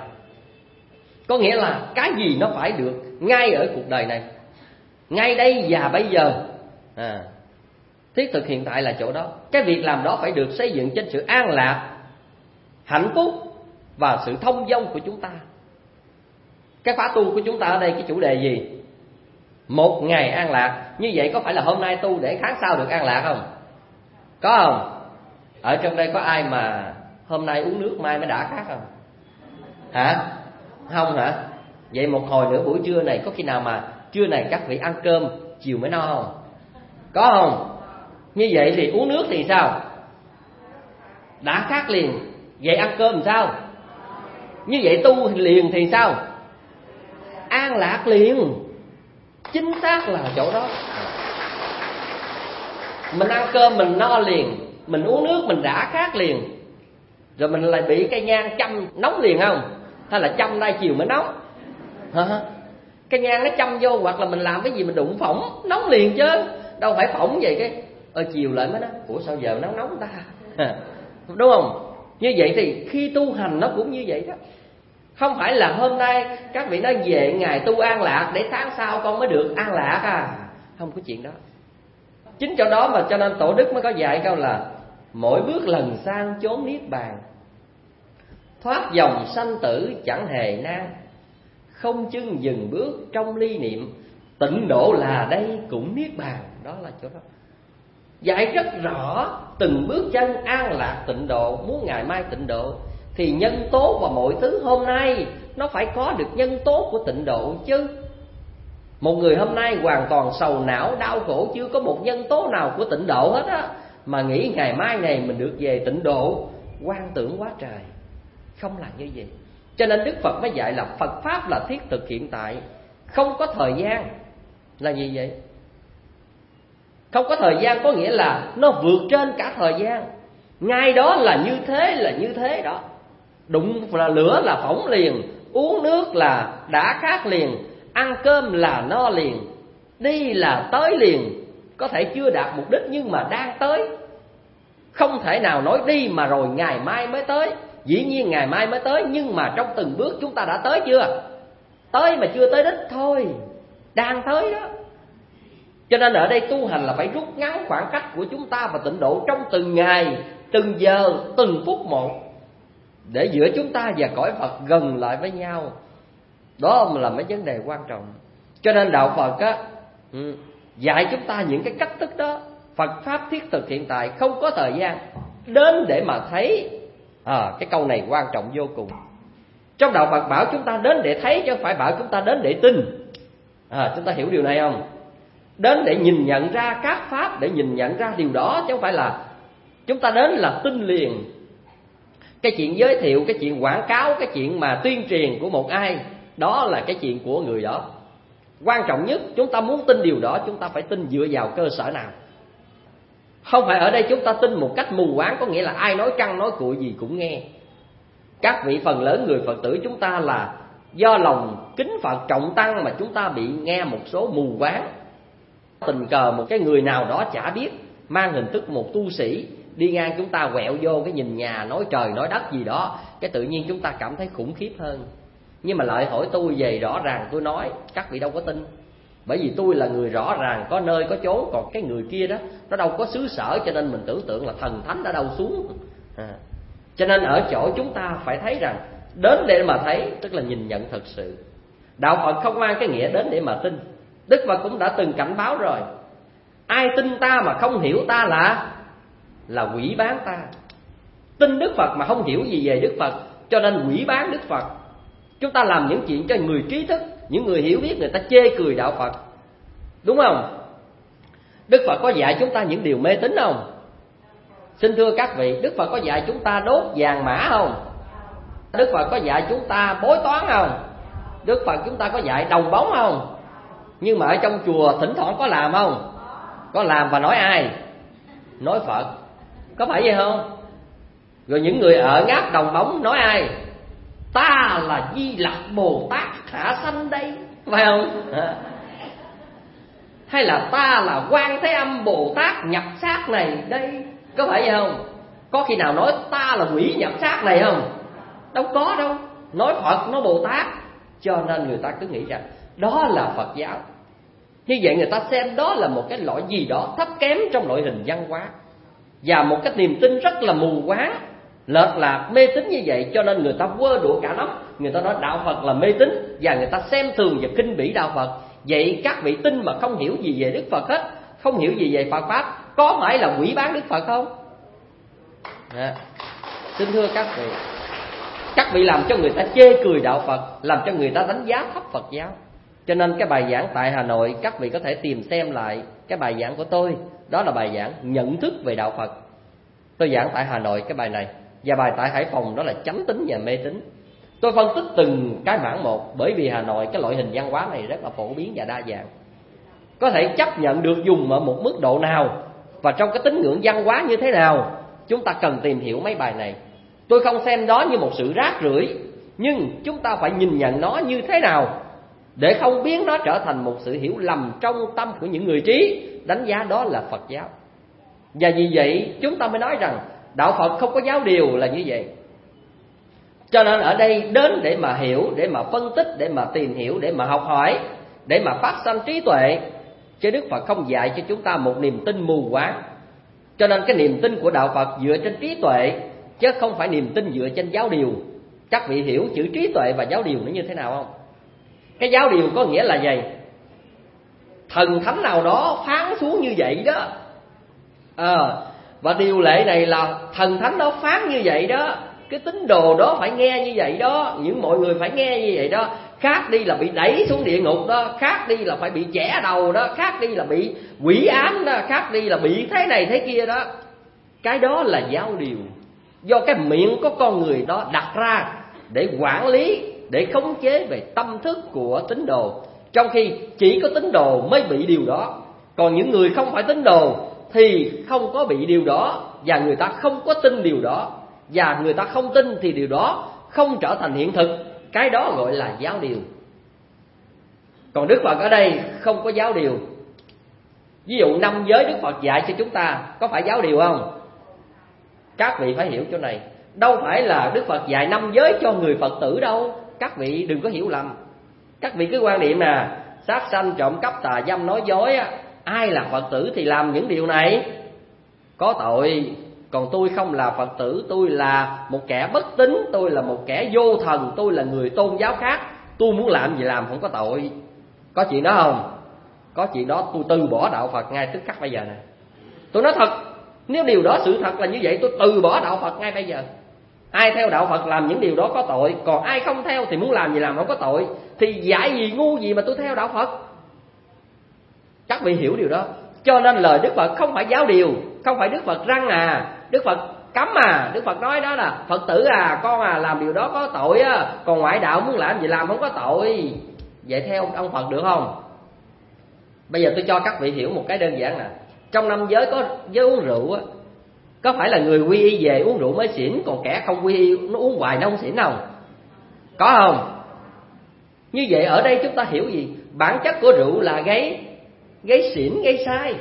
Có nghĩa là cái gì nó phải được ngay ở cuộc đời này, ngay đây và bây giờ à. Thiết thực hiện tại là chỗ đó. Cái việc làm đó phải được xây dựng trên sự an lạc, hạnh phúc và sự thông dong của chúng ta. Cái khóa tu của chúng ta ở đây cái chủ đề gì? Một ngày an lạc. Như vậy có phải là hôm nay tu để tháng sau được an lạc không? Có không? Ở trong đây có ai mà hôm nay uống nước mai mới đã khác không? Hả? Không hả? Vậy một hồi nữa buổi trưa này có khi nào mà trưa này các vị ăn cơm chiều mới no không? Có không? Như vậy thì uống nước thì sao? Đã khác liền. Vậy ăn cơm thì sao? Như vậy tu liền thì sao? An lạc liền. Chính xác là chỗ đó. Mình ăn cơm mình no liền, mình uống nước mình đã khác liền. Rồi mình lại bị cây nhang châm nóng liền không? Hay là châm nay chiều mới nóng? Hả? Cây nhang nó châm vô, hoặc là mình làm cái gì mình đụng phỏng nóng liền chứ. Đâu phải phỏng vậy cái ơ chiều lại mới nói ủa sao giờ nóng nóng ta. Đúng không? Như vậy thì khi tu hành nó cũng như vậy đó. Không phải là hôm nay các vị nói về ngày tu an lạc để tháng sau con mới được an lạc à. Không có chuyện đó. Chính chỗ đó mà cho nên Tổ Đức mới có dạy câu là mỗi bước lần sang chốn niết bàn, thoát dòng sanh tử chẳng hề nan, không chưng dừng bước trong ly niệm, tịnh độ là đây cũng niết bàn. Đó là chỗ đó. Dạy rất rõ từng bước chân an lạc tịnh độ. Muốn ngày mai tịnh độ thì nhân tố và mọi thứ hôm nay nó phải có được nhân tố của tịnh độ chứ. Một người hôm nay hoàn toàn sầu não, đau khổ, chưa có một nhân tố nào của tịnh độ hết á, mà nghĩ ngày mai này mình được về tịnh độ, quan tưởng quá trời. Không là như vậy. Cho nên Đức Phật mới dạy là Phật Pháp là thiết thực hiện tại, không có thời gian. Là gì vậy? Không có thời gian có nghĩa là nó vượt trên cả thời gian. Ngay đó là như thế, là như thế đó. Đụng là lửa là phỏng liền, uống nước là đã khát liền, ăn cơm là no liền, đi là tới liền. Có thể chưa đạt mục đích nhưng mà đang tới. Không thể nào nói đi mà rồi ngày mai mới tới. Dĩ nhiên ngày mai mới tới, nhưng mà trong từng bước chúng ta đã tới chưa? Tới mà chưa tới đích thôi, đang tới đó. Cho nên ở đây tu hành là phải rút ngắn khoảng cách của chúng ta và tịnh độ trong từng ngày, từng giờ, từng phút một, để giữa chúng ta và cõi Phật gần lại với nhau. Đó là mấy vấn đề quan trọng. Cho nên đạo Phật á, dạy chúng ta những cái cách thức đó. Phật Pháp thiết thực hiện tại, không có thời gian. Đến để mà thấy. À, cái câu này quan trọng vô cùng. Trong đạo Phật bảo chúng ta đến để thấy, chứ không phải bảo chúng ta đến để tin. À, chúng ta hiểu điều này không? Đến để nhìn nhận ra các pháp, để nhìn nhận ra điều đó, chứ không phải là chúng ta đến là tin liền. Cái chuyện giới thiệu, cái chuyện quảng cáo, cái chuyện mà tuyên truyền của một ai, đó là cái chuyện của người đó. Quan trọng nhất, chúng ta muốn tin điều đó, chúng ta phải tin dựa vào cơ sở nào. Không phải ở đây chúng ta tin một cách mù quáng, có nghĩa là ai nói căng nói cuội gì cũng nghe. Các vị phần lớn người Phật tử chúng ta là do lòng kính Phật trọng tăng mà chúng ta bị nghe một số mù quáng. Tình cờ một cái người nào đó chả biết, mang hình thức một tu sĩ, đi ngang chúng ta quẹo vô cái nhìn nhà, nói trời nói đất gì đó, cái tự nhiên chúng ta cảm thấy khủng khiếp hơn. Nhưng mà lại hỏi tôi về rõ ràng tôi nói, các vị đâu có tin. Bởi vì tôi là người rõ ràng, có nơi có chốn, còn cái người kia đó nó đâu có xứ sở, cho nên mình tưởng tượng là thần thánh đã đâu xuống. À. Cho nên ở chỗ chúng ta phải thấy rằng đến để mà thấy, tức là nhìn nhận thật sự. Đạo Phật không mang cái nghĩa đến để mà tin. Đức Phật cũng đã từng cảnh báo rồi, ai tin ta mà không hiểu ta là là quỷ bán ta. Tin Đức Phật mà không hiểu gì về Đức Phật, cho nên quỷ bán Đức Phật. Chúng ta làm những chuyện cho người trí thức, những người hiểu biết, người ta chê cười đạo Phật, đúng không? Đức Phật có dạy chúng ta những điều mê tín không? Xin thưa các vị, Đức Phật có dạy chúng ta đốt vàng mã không? Đức Phật có dạy chúng ta bói toán không? Đức Phật chúng ta có dạy đồng bóng không? Nhưng mà ở trong chùa thỉnh thoảng có làm không? Có làm và nói ai? Nói Phật. Có phải vậy không? Rồi những người ở ngáp đồng bóng nói ai? Ta là Di Lặc Bồ Tát hạ sanh đây, phải không? À. Hay là ta là Quan Thế Âm Bồ Tát nhập xác này đây, có phải vậy không? Có khi nào nói ta là quỷ nhập xác này không? Đâu có đâu. Nói Phật, nói Bồ Tát. Cho nên người ta cứ nghĩ rằng đó là Phật giáo. Như vậy người ta xem đó là một cái loại gì đó thấp kém trong loại hình văn hóa, và một cái niềm tin rất là mù quáng, lệch lạc, mê tín như vậy. Cho nên người ta quơ đũa cả nắm. Người ta nói đạo Phật là mê tín, và người ta xem thường và khinh bỉ đạo Phật. Vậy các vị tin mà không hiểu gì về Đức Phật hết, không hiểu gì về Phật Pháp, có phải là quỷ bán Đức Phật không? À, xin thưa các vị, các vị làm cho người ta chê cười đạo Phật, làm cho người ta đánh giá thấp Phật giáo. Cho nên cái bài giảng tại Hà Nội, các vị có thể tìm xem lại cái bài giảng của tôi. Đó là bài giảng nhận thức về đạo Phật. Tôi giảng tại Hà Nội cái bài này. Và bài tại Hải Phòng đó là chánh tín và mê tín. Tôi phân tích từng cái mảng một, bởi vì Hà Nội cái loại hình văn hóa này rất là phổ biến và đa dạng, có thể chấp nhận được dùng ở một mức độ nào, và trong cái tín ngưỡng văn hóa như thế nào. Chúng ta cần tìm hiểu mấy bài này. Tôi không xem đó như một sự rác rưởi, nhưng chúng ta phải nhìn nhận nó như thế nào để không biến nó trở thành một sự hiểu lầm trong tâm của những người trí, đánh giá đó là Phật giáo. Và vì vậy chúng ta mới nói rằng đạo Phật không có giáo điều là như vậy. Cho nên ở đây đến để mà hiểu, để mà phân tích, để mà tìm hiểu, để mà học hỏi, để mà phát sanh trí tuệ. Chứ Đức Phật không dạy cho chúng ta một niềm tin mù quáng. Cho nên cái niềm tin của đạo Phật dựa trên trí tuệ, chứ không phải niềm tin dựa trên giáo điều. Các vị hiểu chữ trí tuệ và giáo điều nó như thế nào không? Cái giáo điều có nghĩa là gì? Thần thánh nào đó phán xuống như vậy đó. À, và điều lệ này là thần thánh đó phán như vậy đó. cái tín đồ đó phải nghe như vậy đó, những mọi người phải nghe như vậy đó. Khác đi là bị đẩy xuống địa ngục đó, khác đi là phải bị chẻ đầu đó, khác đi là bị quỷ ám đó, khác đi là bị thế này thế kia đó. Cái đó là giáo điều do cái miệng có con người đó đặt ra để quản lý, để khống chế về tâm thức của tín đồ. Trong khi chỉ có tín đồ mới bị điều đó, còn những người không phải tín đồ thì không có bị điều đó, và người ta không có tin điều đó, và người ta không tin thì điều đó không trở thành hiện thực. Cái đó gọi là giáo điều. Còn Đức Phật ở đây không có giáo điều. Ví dụ năm giới Đức Phật dạy cho chúng ta có phải giáo điều không? Các vị phải hiểu chỗ này. Đâu phải là Đức Phật dạy năm giới cho người Phật tử đâu. Các vị đừng có hiểu lầm. Các vị cứ quan niệm nè, sát sanh, trộm cắp, tà dâm, nói dối á, ai là Phật tử thì làm những điều này có tội. Còn tôi không là Phật tử, tôi là một kẻ bất tín, tôi là một kẻ vô thần, tôi là người tôn giáo khác, tôi muốn làm gì làm, không có tội. Có chuyện đó không? Có chuyện đó. Tôi từ bỏ đạo Phật ngay tức khắc bây giờ này. Tôi nói thật, nếu điều đó sự thật là như vậy, tôi từ bỏ đạo Phật ngay bây giờ. Ai theo đạo Phật làm những điều đó có tội, còn ai không theo thì muốn làm gì làm không có tội. Thì dạy gì ngu gì mà tôi theo đạo Phật. Các vị hiểu điều đó. Cho nên lời Đức Phật không phải giáo điều, không phải Đức Phật răng à, Đức Phật cấm à. Đức Phật nói đó là Phật tử à, con à, làm điều đó có tội á, còn ngoại đạo muốn làm gì làm không có tội. Vậy theo ông Phật được không? Bây giờ tôi cho các vị hiểu một cái đơn giản nè. Trong năm giới có giới uống rượu á, có phải là người quy y về uống rượu mới xỉn, còn kẻ không quy y nó uống hoài nó không xỉn không? Có không? Như vậy ở đây chúng ta hiểu gì? Bản chất của rượu là gây gây xỉn, gây sai.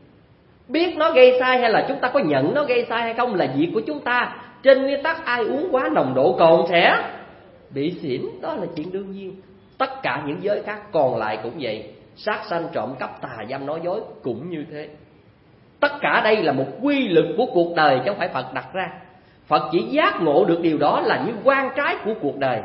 Biết nó gây sai hay là chúng ta có nhận nó gây sai hay không là việc của chúng ta. Trên nguyên tắc ai uống quá nồng độ cồn sẽ bị xỉn, đó là chuyện đương nhiên. Tất cả những giới khác còn lại cũng vậy. Sát sanh, trộm cắp, tà dâm, nói dối cũng như thế. Tất cả đây là một quy luật của cuộc đời chứ không phải Phật đặt ra. Phật chỉ giác ngộ được điều đó là những quan trái của cuộc đời.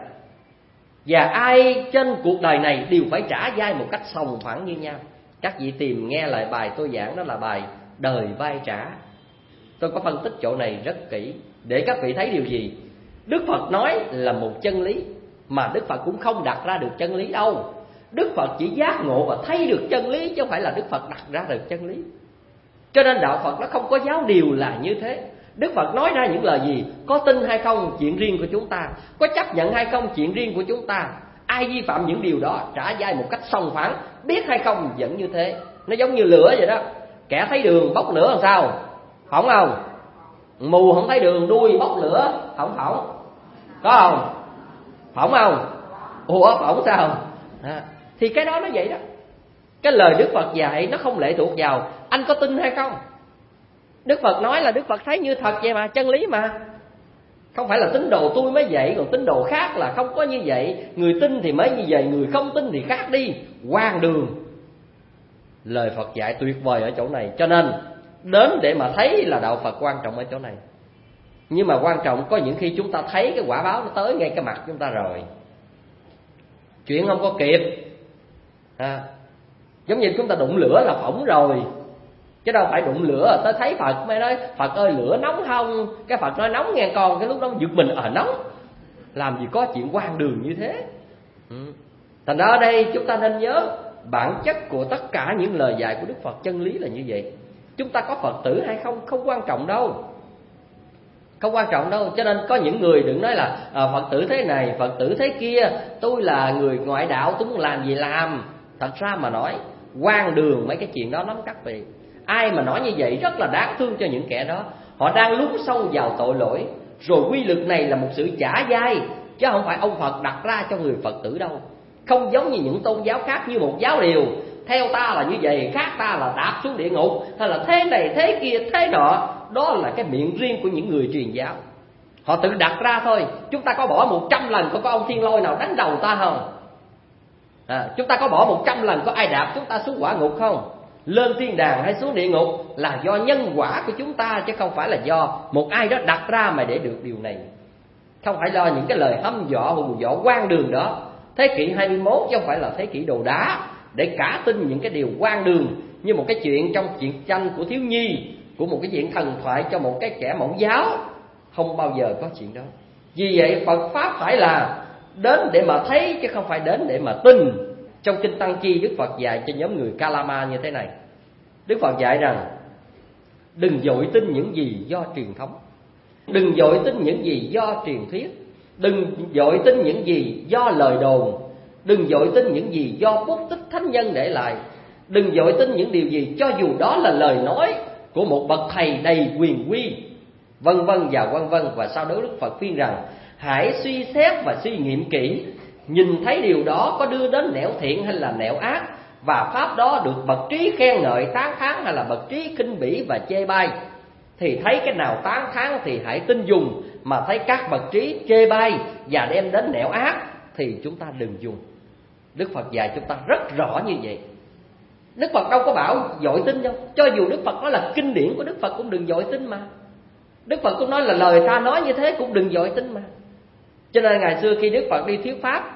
Và ai trên cuộc đời này đều phải trả vai một cách sòng phẳng như nhau. Các vị tìm nghe lại bài tôi giảng, đó là bài đời vai trả. Tôi có phân tích chỗ này rất kỹ để các vị thấy điều gì. Đức Phật nói là một chân lý, mà Đức Phật cũng không đặt ra được chân lý đâu. Đức Phật chỉ giác ngộ và thấy được chân lý chứ không phải là Đức Phật đặt ra được chân lý. Cho nên đạo Phật nó không có giáo điều là như thế. Đức Phật nói ra những lời gì, có tin hay không chuyện riêng của chúng ta, có chấp nhận hay không chuyện riêng của chúng ta. Ai vi phạm những điều đó trả vai một cách sòng phẳng, biết hay không vẫn như thế. Nó giống như lửa vậy đó. Kẻ thấy đường bốc lửa làm sao? Phỏng không? Mù không thấy đường đuôi bốc lửa, phỏng phỏng. Có không? Phỏng không? Ủa phỏng sao? À, thì cái đó nó vậy đó. Cái lời Đức Phật dạy nó không lệ thuộc vào anh có tin hay không. Đức Phật nói là Đức Phật thấy như thật vậy mà, chân lý mà. Không phải là tín đồ tôi mới vậy, còn tín đồ khác là không có như vậy. Người tin thì mới như vậy, người không tin thì khác đi. Hoang đường. Lời Phật dạy tuyệt vời ở chỗ này. Cho nên đến để mà thấy là đạo Phật quan trọng ở chỗ này. Nhưng mà quan trọng có những khi chúng ta thấy cái quả báo nó tới ngay cái mặt chúng ta rồi, chuyện không có kịp à, giống như chúng ta đụng lửa là phỏng rồi, chứ đâu phải đụng lửa tới thấy Phật mới nói Phật ơi lửa nóng không. Cái Phật nói nóng nghe con, cái lúc đó giật mình ở nóng. Làm gì có chuyện hoang đường như thế. ừ. Thành ra ở đây chúng ta nên nhớ bản chất của tất cả những lời dạy của Đức Phật chân lý là như vậy. Chúng ta có Phật tử hay không không quan trọng đâu, không quan trọng đâu. Cho nên có những người đừng nói là à, Phật tử thế này, Phật tử thế kia, tôi là người ngoại đạo, tôi muốn làm gì làm. Thật ra mà nói hoang đường mấy cái chuyện đó lắm các vị. Ai mà nói như vậy rất là đáng thương cho những kẻ đó. Họ đang lún sâu vào tội lỗi. Rồi quy luật này là một sự trả vai, chứ không phải ông Phật đặt ra cho người Phật tử đâu. Không giống như những tôn giáo khác như một giáo điều. Theo ta là như vậy, khác ta là đạp xuống địa ngục, hay là thế này thế kia thế nọ. Đó là cái miệng riêng của những người truyền giáo. Họ tự đặt ra thôi. Chúng ta có bỏ một trăm lần có, có ông thiên lôi nào đánh đầu ta không? À, chúng ta có bỏ một trăm lần có ai đạp chúng ta xuống quả ngục không? Lên thiên đàng hay xuống địa ngục là do nhân quả của chúng ta, chứ không phải là do một ai đó đặt ra mà để được điều này. Không phải do những cái lời hăm dọa hù dọa hoang đường đó. Thế kỷ hai mươi mốt chứ không phải là thế kỷ đồ đá để cả tin những cái điều hoang đường như một cái chuyện trong chuyện tranh của thiếu nhi, của một cái chuyện thần thoại cho một cái kẻ mẫu giáo. Không bao giờ có chuyện đó. Vì vậy Phật Pháp phải là đến để mà thấy chứ không phải đến để mà tin. Trong Kinh Tăng Chi, Đức Phật dạy cho nhóm người Kalama như thế này. Đức Phật dạy rằng đừng vội tin những gì do truyền thống, đừng vội tin những gì do truyền thuyết, đừng vội tin những gì do lời đồn, đừng vội tin những gì do bút tích thánh nhân để lại, đừng vội tin những điều gì cho dù đó là lời nói của một bậc thầy đầy quyền uy, vân vân và vân vân. Và sau đó Đức Phật khuyên rằng hãy suy xét và suy nghiệm kỹ, nhìn thấy điều đó có đưa đến nẻo thiện hay là nẻo ác, và pháp đó được bậc trí khen ngợi tán thán hay là bậc trí khinh bỉ và chê bai, thì thấy cái nào tán thán thì hãy tin dùng, mà thấy các bậc trí chê bai và đem đến nẻo ác thì chúng ta đừng dùng. Đức Phật dạy chúng ta rất rõ như vậy. Đức Phật đâu có bảo dội tin đâu. Cho dù Đức Phật nói là kinh điển của Đức Phật cũng đừng dội tin mà. Đức Phật cũng nói là lời ta nói như thế cũng đừng dội tin mà. Cho nên ngày xưa khi Đức Phật đi thuyết pháp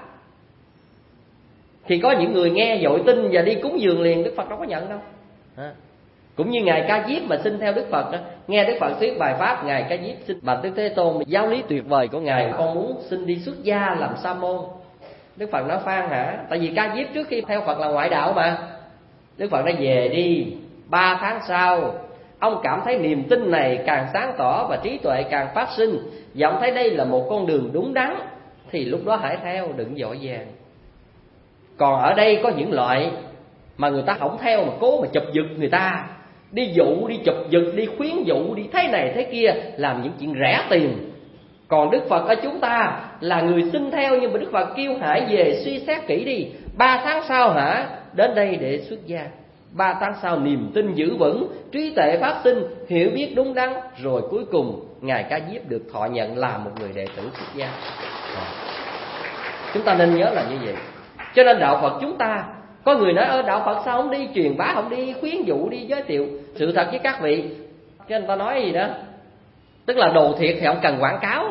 thì có những người nghe dội tin và đi cúng dường liền, Đức Phật đâu có nhận đâu. À. Cũng như Ngài Ca Diếp mà xin theo Đức Phật đó, nghe Đức Phật thuyết bài pháp, Ngài Ca Diếp xin Bạch Đức Thế Tôn giáo lý tuyệt vời của Ngài, con muốn xin đi xuất gia làm sa môn. Đức Phật nói khoan hả, tại vì Ca Diếp trước khi theo Phật là ngoại đạo mà. Đức Phật đã về đi. Ba tháng sau ông cảm thấy niềm tin này càng sáng tỏ và trí tuệ càng phát sinh, và ông thấy đây là một con đường đúng đắn, thì lúc đó hãy theo, đừng vội vàng. Còn ở đây có những loại mà người ta không theo mà cố mà chụp giật người ta, đi dụ, đi chụp giật, đi khuyến dụ, đi thế này thế kia, làm những chuyện rẻ tiền. Còn Đức Phật ở chúng ta là người xin theo, nhưng mà Đức Phật kêu hãy về suy xét kỹ đi. Ba tháng sau hả, đến đây để xuất gia. Ba tháng sau niềm tin giữ vững, trí tuệ phát sinh, hiểu biết đúng đắn, rồi cuối cùng Ngài Ca Diếp được thọ nhận là một người đệ tử xuất gia. À. Chúng ta nên nhớ là như vậy. Cho nên đạo Phật chúng ta, có người nói ơ đạo Phật sao không đi truyền bá, không đi khuyến dụ, đi giới thiệu sự thật với các vị. Chứ người ta nói gì đó, tức là đồ thiệt thì không cần quảng cáo.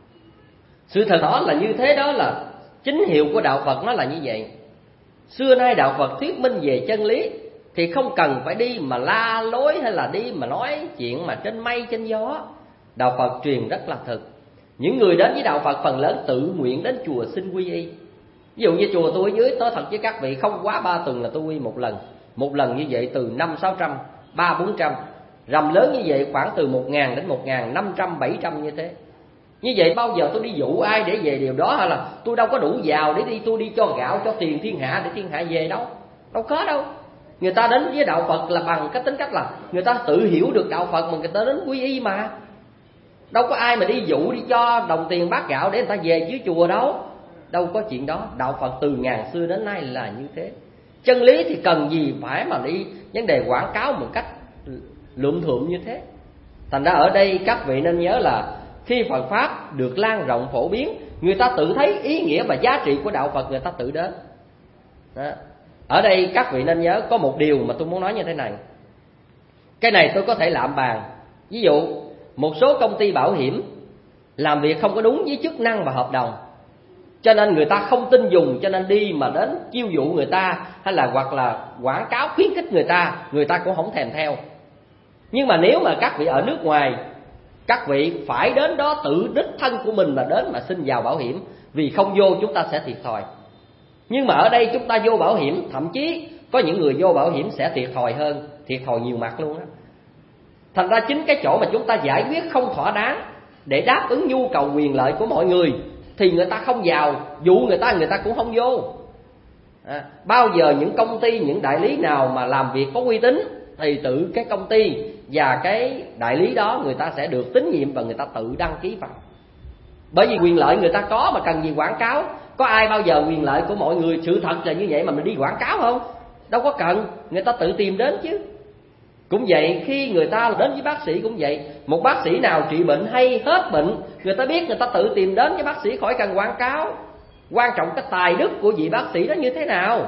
Sự thật đó là như thế, đó là chính hiệu của đạo Phật, nó là như vậy. Xưa nay đạo Phật thuyết minh về chân lý thì không cần phải đi mà la lối hay là đi mà nói chuyện mà trên mây trên gió. Đạo Phật truyền rất là thực. Những người đến với đạo Phật phần lớn tự nguyện đến chùa xin quy y. Ví dụ như chùa tôi ở dưới, nói thật với các vị, không quá ba tuần là tôi quy một lần. Một lần như vậy từ năm sáu trăm, ba bốn trăm. Rằm lớn như vậy khoảng từ một ngàn đến một ngàn năm trăm, bảy trăm như thế. Như vậy bao giờ tôi đi dụ ai để về điều đó, hay là tôi đâu có đủ giàu để đi tôi đi cho gạo, cho tiền thiên hạ để thiên hạ về đâu. Đâu có đâu. Người ta đến với đạo Phật là bằng cái tính cách là người ta tự hiểu được đạo Phật mà người ta đến quy y mà. Đâu có ai mà đi dụ, đi cho đồng tiền bát gạo để người ta về dưới chùa đâu. Đâu có chuyện đó. Đạo Phật từ ngàn xưa đến nay là như thế. Chân lý thì cần gì phải mà đi vấn đề quảng cáo một cách lượm thượm như thế. Thành ra ở đây các vị nên nhớ là khi Phật Pháp được lan rộng phổ biến, người ta tự thấy ý nghĩa và giá trị của đạo Phật, người ta tự đến đó. Ở đây các vị nên nhớ có một điều mà tôi muốn nói như thế này. Cái này tôi có thể lạm bàn. Ví dụ một số công ty bảo hiểm làm việc không có đúng với chức năng và hợp đồng, cho nên người ta không tin dùng, cho nên đi mà đến chiêu dụ người ta, hay là hoặc là quảng cáo khuyến khích người ta, người ta cũng không thèm theo. Nhưng mà nếu mà các vị ở nước ngoài, các vị phải đến đó tự đích thân của mình mà đến mà xin vào bảo hiểm, vì không vô chúng ta sẽ thiệt thòi. Nhưng mà ở đây chúng ta vô bảo hiểm, thậm chí có những người vô bảo hiểm sẽ thiệt thòi hơn, thiệt thòi nhiều mặt luôn á. Thành ra chính cái chỗ mà chúng ta giải quyết không thỏa đáng để đáp ứng nhu cầu quyền lợi của mọi người thì người ta không vào, dụ người ta người ta cũng không vô. À, bao giờ những công ty, những đại lý nào mà làm việc có uy tín thì tự cái công ty và cái đại lý đó người ta sẽ được tín nhiệm và người ta tự đăng ký vào. Bởi vì quyền lợi người ta có mà cần gì quảng cáo. Có ai bao giờ quyền lợi của mọi người sự thật là như vậy mà mình đi quảng cáo không? Đâu có cần, người ta tự tìm đến chứ. Cũng vậy, khi người ta đến với bác sĩ cũng vậy. Một bác sĩ nào trị bệnh hay hết bệnh, người ta biết người ta tự tìm đến với bác sĩ, khỏi cần quảng cáo. Quan trọng cái tài đức của vị bác sĩ đó như thế nào.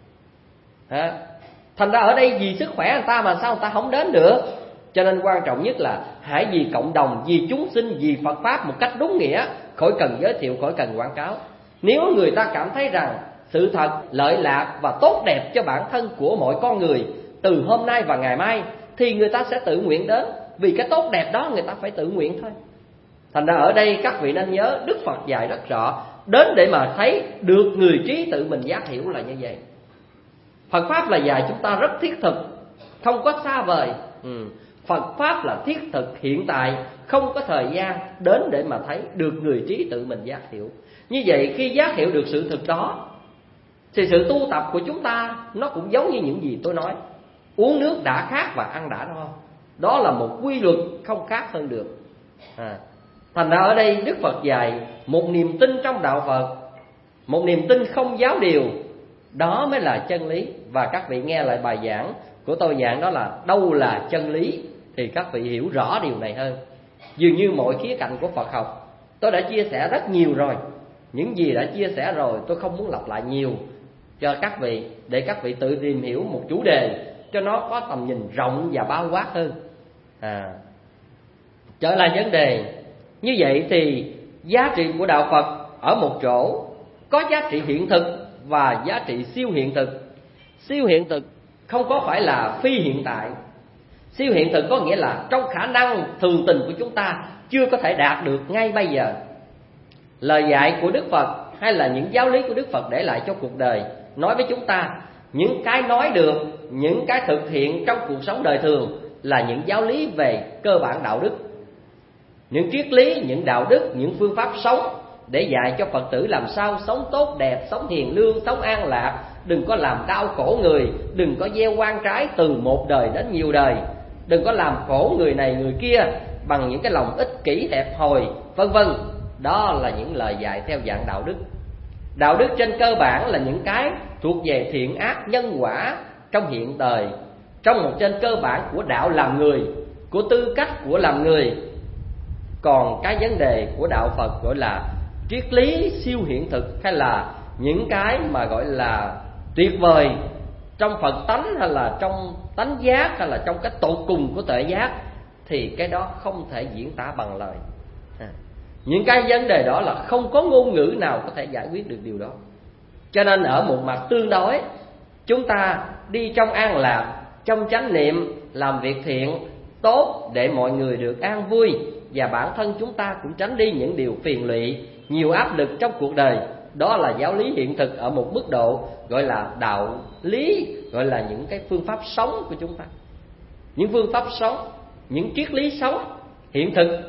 À, thành ra ở đây vì sức khỏe người ta mà sao người ta không đến được. Cho nên quan trọng nhất là hãy vì cộng đồng, vì chúng sinh, vì Phật Pháp một cách đúng nghĩa, khỏi cần giới thiệu, khỏi cần quảng cáo. Nếu người ta cảm thấy rằng sự thật, lợi lạc và tốt đẹp cho bản thân của mỗi con người từ hôm nay và ngày mai, thì người ta sẽ tự nguyện đến. Vì cái tốt đẹp đó người ta phải tự nguyện thôi. Thành ra ở đây các vị nên nhớ Đức Phật dạy rất rõ, đến để mà thấy được người trí tự mình giác hiểu là như vậy. Phật Pháp là dạy chúng ta rất thiết thực, không có xa vời. ừ. Phật Pháp là thiết thực hiện tại, không có thời gian, đến để mà thấy được người trí tự mình giác hiểu. Như vậy khi giác hiểu được sự thực đó thì sự tu tập của chúng ta nó cũng giống như những gì tôi nói. Uống nước đã khát và ăn đã no, đó là một quy luật không khác hơn được. à. Thành ra ở đây Đức Phật dạy một niềm tin trong đạo Phật, một niềm tin không giáo điều, đó mới là chân lý. Và các vị nghe lại bài giảng của tôi giảng đó là đâu là chân lý, thì các vị hiểu rõ điều này hơn. Dường như mọi khía cạnh của Phật học tôi đã chia sẻ rất nhiều rồi. Những gì đã chia sẻ rồi tôi không muốn lặp lại nhiều cho các vị, để các vị tự tìm hiểu một chủ đề cho nó có tầm nhìn rộng và bao quát hơn. à. Trở lại vấn đề, như vậy thì giá trị của đạo Phật ở một chỗ có giá trị hiện thực và giá trị siêu hiện thực. Siêu hiện thực không có phải là phi hiện tại. Siêu hiện thực có nghĩa là trong khả năng thường tình của chúng ta chưa có thể đạt được ngay bây giờ. Lời dạy của Đức Phật hay là những giáo lý của Đức Phật để lại cho cuộc đời nói với chúng ta, những cái nói được, những cái thực hiện trong cuộc sống đời thường là những giáo lý về cơ bản đạo đức, những triết lý, những đạo đức, những phương pháp sống để dạy cho Phật tử làm sao sống tốt đẹp, sống hiền lương, sống an lạc, đừng có làm đau khổ người, đừng có gieo oan trái từ một đời đến nhiều đời, đừng có làm khổ người này người kia bằng những cái lòng ích kỷ hẹp hòi, vân vân. Đó là những lời dạy theo dạng đạo đức. Đạo đức trên cơ bản là những cái thuộc về thiện ác nhân quả trong hiện đời, trong một trên cơ bản của đạo làm người, của tư cách của làm người. Còn cái vấn đề của đạo Phật gọi là triết lý siêu hiện thực, hay là những cái mà gọi là tuyệt vời trong Phật tánh, hay là trong tánh giác, hay là trong cái tột cùng của tuệ giác, thì cái đó không thể diễn tả bằng lời. à. Những cái vấn đề đó là không có ngôn ngữ nào có thể giải quyết được điều đó. Cho nên ở một mặt tương đối, chúng ta đi trong an lạc, trong chánh niệm, làm việc thiện tốt để mọi người được an vui, và bản thân chúng ta cũng tránh đi những điều phiền lụy, nhiều áp lực trong cuộc đời. Đó là giáo lý hiện thực ở một mức độ gọi là đạo lý, gọi là những cái phương pháp sống của chúng ta, những phương pháp sống, những triết lý sống hiện thực.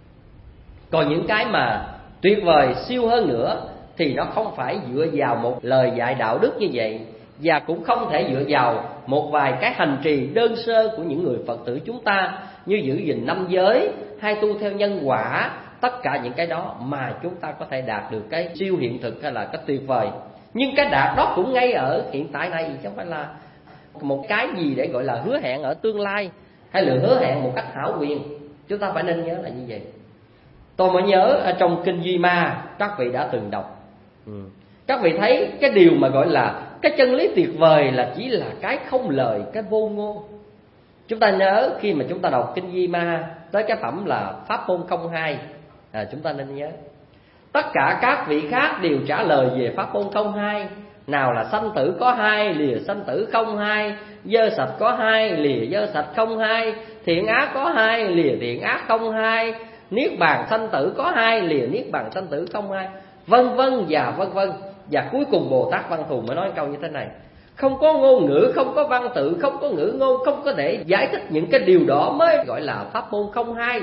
Còn những cái mà tuyệt vời siêu hơn nữa thì nó không phải dựa vào một lời dạy đạo đức như vậy, và cũng không thể dựa vào một vài cái hành trì đơn sơ của những người Phật tử chúng ta, như giữ gìn năm giới hay tu theo nhân quả. Tất cả những cái đó mà chúng ta có thể đạt được cái siêu hiện thực hay là cái tuyệt vời. Nhưng cái đạt đó cũng ngay ở hiện tại này, chứ không phải là một cái gì để gọi là hứa hẹn ở tương lai, hay là hứa hẹn một cách hão quyền. Chúng ta phải nên nhớ là như vậy. Tôi mới nhớ ở trong Kinh Duy Ma, các vị đã từng đọc. ừ. Các vị thấy cái điều mà gọi là cái chân lý tuyệt vời là chỉ là cái không lời, cái vô ngôn. Chúng ta nhớ khi mà chúng ta đọc Kinh Duy Ma tới cái phẩm là Pháp môn không hai, à, chúng ta nên nhớ tất cả các vị khác đều trả lời về Pháp môn không hai. Nào là sanh tử có hai, lìa sanh tử không hai; dơ sạch có hai, lìa dơ sạch không hai; thiện ác có hai, lìa thiện ác không hai; niết bàn sanh tử có hai, lìa niết bàn sanh tử không hai, vân vân và vân vân. Và cuối cùng Bồ Tát Văn Thù mới nói câu như thế này: không có ngôn ngữ, không có văn tự, không có ngữ ngôn, không có thể giải thích những cái điều đó mới gọi là pháp môn không hai.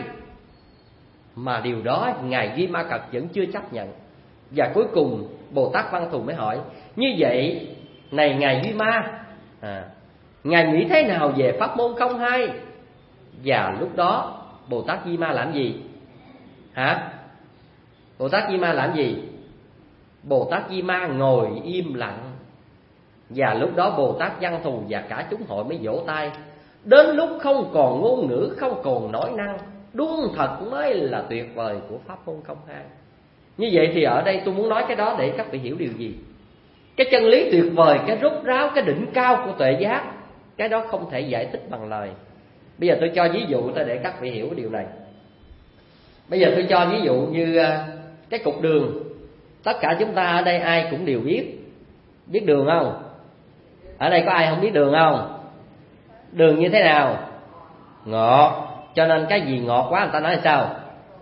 Mà điều đó Ngài Duy Ma Cật vẫn chưa chấp nhận. Và cuối cùng Bồ Tát Văn Thù mới hỏi: như vậy này Ngài Duy Ma, à, Ngài nghĩ thế nào về pháp môn không hai? Và lúc đó Bồ Tát Di Ma làm gì? Hả? Bồ Tát Di Ma làm gì? Bồ Tát Di Ma ngồi im lặng. Và lúc đó Bồ Tát Văn Thù và cả chúng hội mới vỗ tay. Đến lúc không còn ngôn ngữ, không còn nói năng, đúng thật mới là tuyệt vời của pháp môn không hai. Như vậy thì ở đây tôi muốn nói cái đó để các vị hiểu điều gì? Cái chân lý tuyệt vời, cái rốt ráo, cái đỉnh cao của tuệ giác, cái đó không thể giải thích bằng lời. Bây giờ tôi cho ví dụ tôi để các vị hiểu điều này. Bây giờ tôi cho ví dụ như cái cục đường. Tất cả chúng ta ở đây ai cũng đều biết. Biết đường không? Ở đây có ai không biết đường không? Đường như thế nào? Ngọt. Cho nên cái gì ngọt quá người ta nói là sao?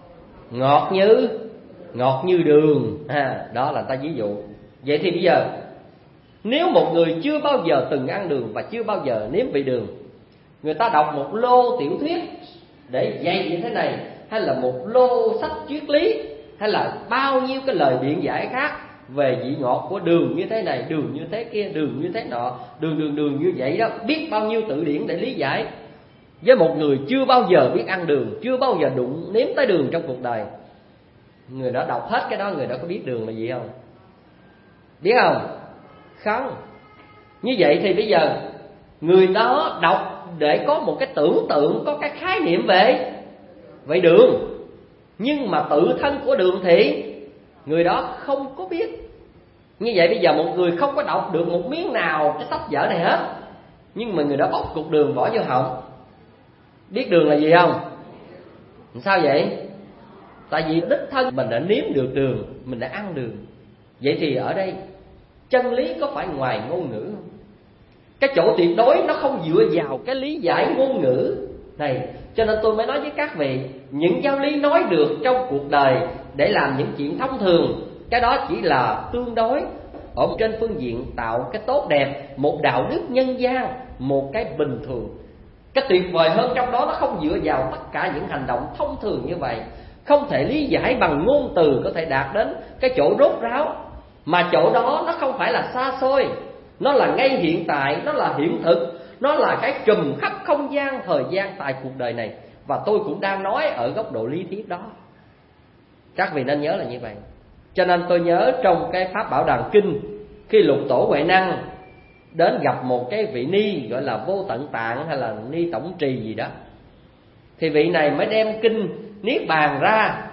ngọt như ngọt như đường, à, đó là ta ví dụ. Vậy thì bây giờ nếu một người chưa bao giờ từng ăn đường và chưa bao giờ nếm vị đường, người ta đọc một lô tiểu thuyết để dạy như thế này, hay là một lô sách triết lý, hay là bao nhiêu cái lời biện giải khác về vị ngọt của đường như thế này, đường như thế kia, đường như thế nọ, đường đường đường như vậy đó, biết bao nhiêu từ điển để lý giải. Với một người chưa bao giờ biết ăn đường, chưa bao giờ đụng nếm tới đường trong cuộc đời, người đó đọc hết cái đó, người đó có biết đường là gì không? Biết không? Không. Như vậy thì bây giờ người đó đọc để có một cái tưởng tượng, có cái khái niệm về về đường, nhưng mà tự thân của đường thì người đó không có biết. Như vậy bây giờ một người không có đọc được một miếng nào cái sách vở này hết, nhưng mà người đó bóc cục đường bỏ vô họng, biết đường là gì không? Sao vậy? Tại vì đích thân mình đã nếm được đường, mình đã ăn đường. Vậy thì ở đây chân lý có phải ngoài ngôn ngữ không? Cái chỗ tuyệt đối nó không dựa vào cái lý giải ngôn ngữ này. Cho nên tôi mới nói với các vị, những giáo lý nói được trong cuộc đời để làm những chuyện thông thường, cái đó chỉ là tương đối ở trên phương diện tạo cái tốt đẹp, một đạo đức nhân gian, một cái bình thường. Cái tuyệt vời hơn trong đó nó không dựa vào tất cả những hành động thông thường như vậy, không thể lý giải bằng ngôn từ có thể đạt đến cái chỗ rốt ráo. Mà chỗ đó nó không phải là xa xôi, nó là ngay hiện tại, nó là hiện thực, nó là cái trùm khắp không gian, thời gian tại cuộc đời này. Và tôi cũng đang nói ở góc độ lý thuyết đó. Các vị nên nhớ là như vậy. Cho nên tôi nhớ trong cái Pháp Bảo Đàn Kinh, khi Lục Tổ Huệ Năng đến gặp một cái vị ni gọi là Vô Tận Tạng hay là ni Tổng Trì gì đó, thì vị này mới đem kinh Niết Bàn ra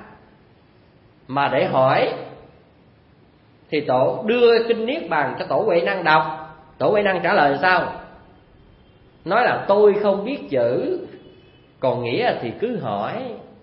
mà để hỏi. Thì tổ đưa kinh Niết Bàn cho Tổ Huệ Năng đọc. Tổ Huệ Năng trả lời sao? Nói là tôi không biết chữ, còn nghĩa thì cứ hỏi.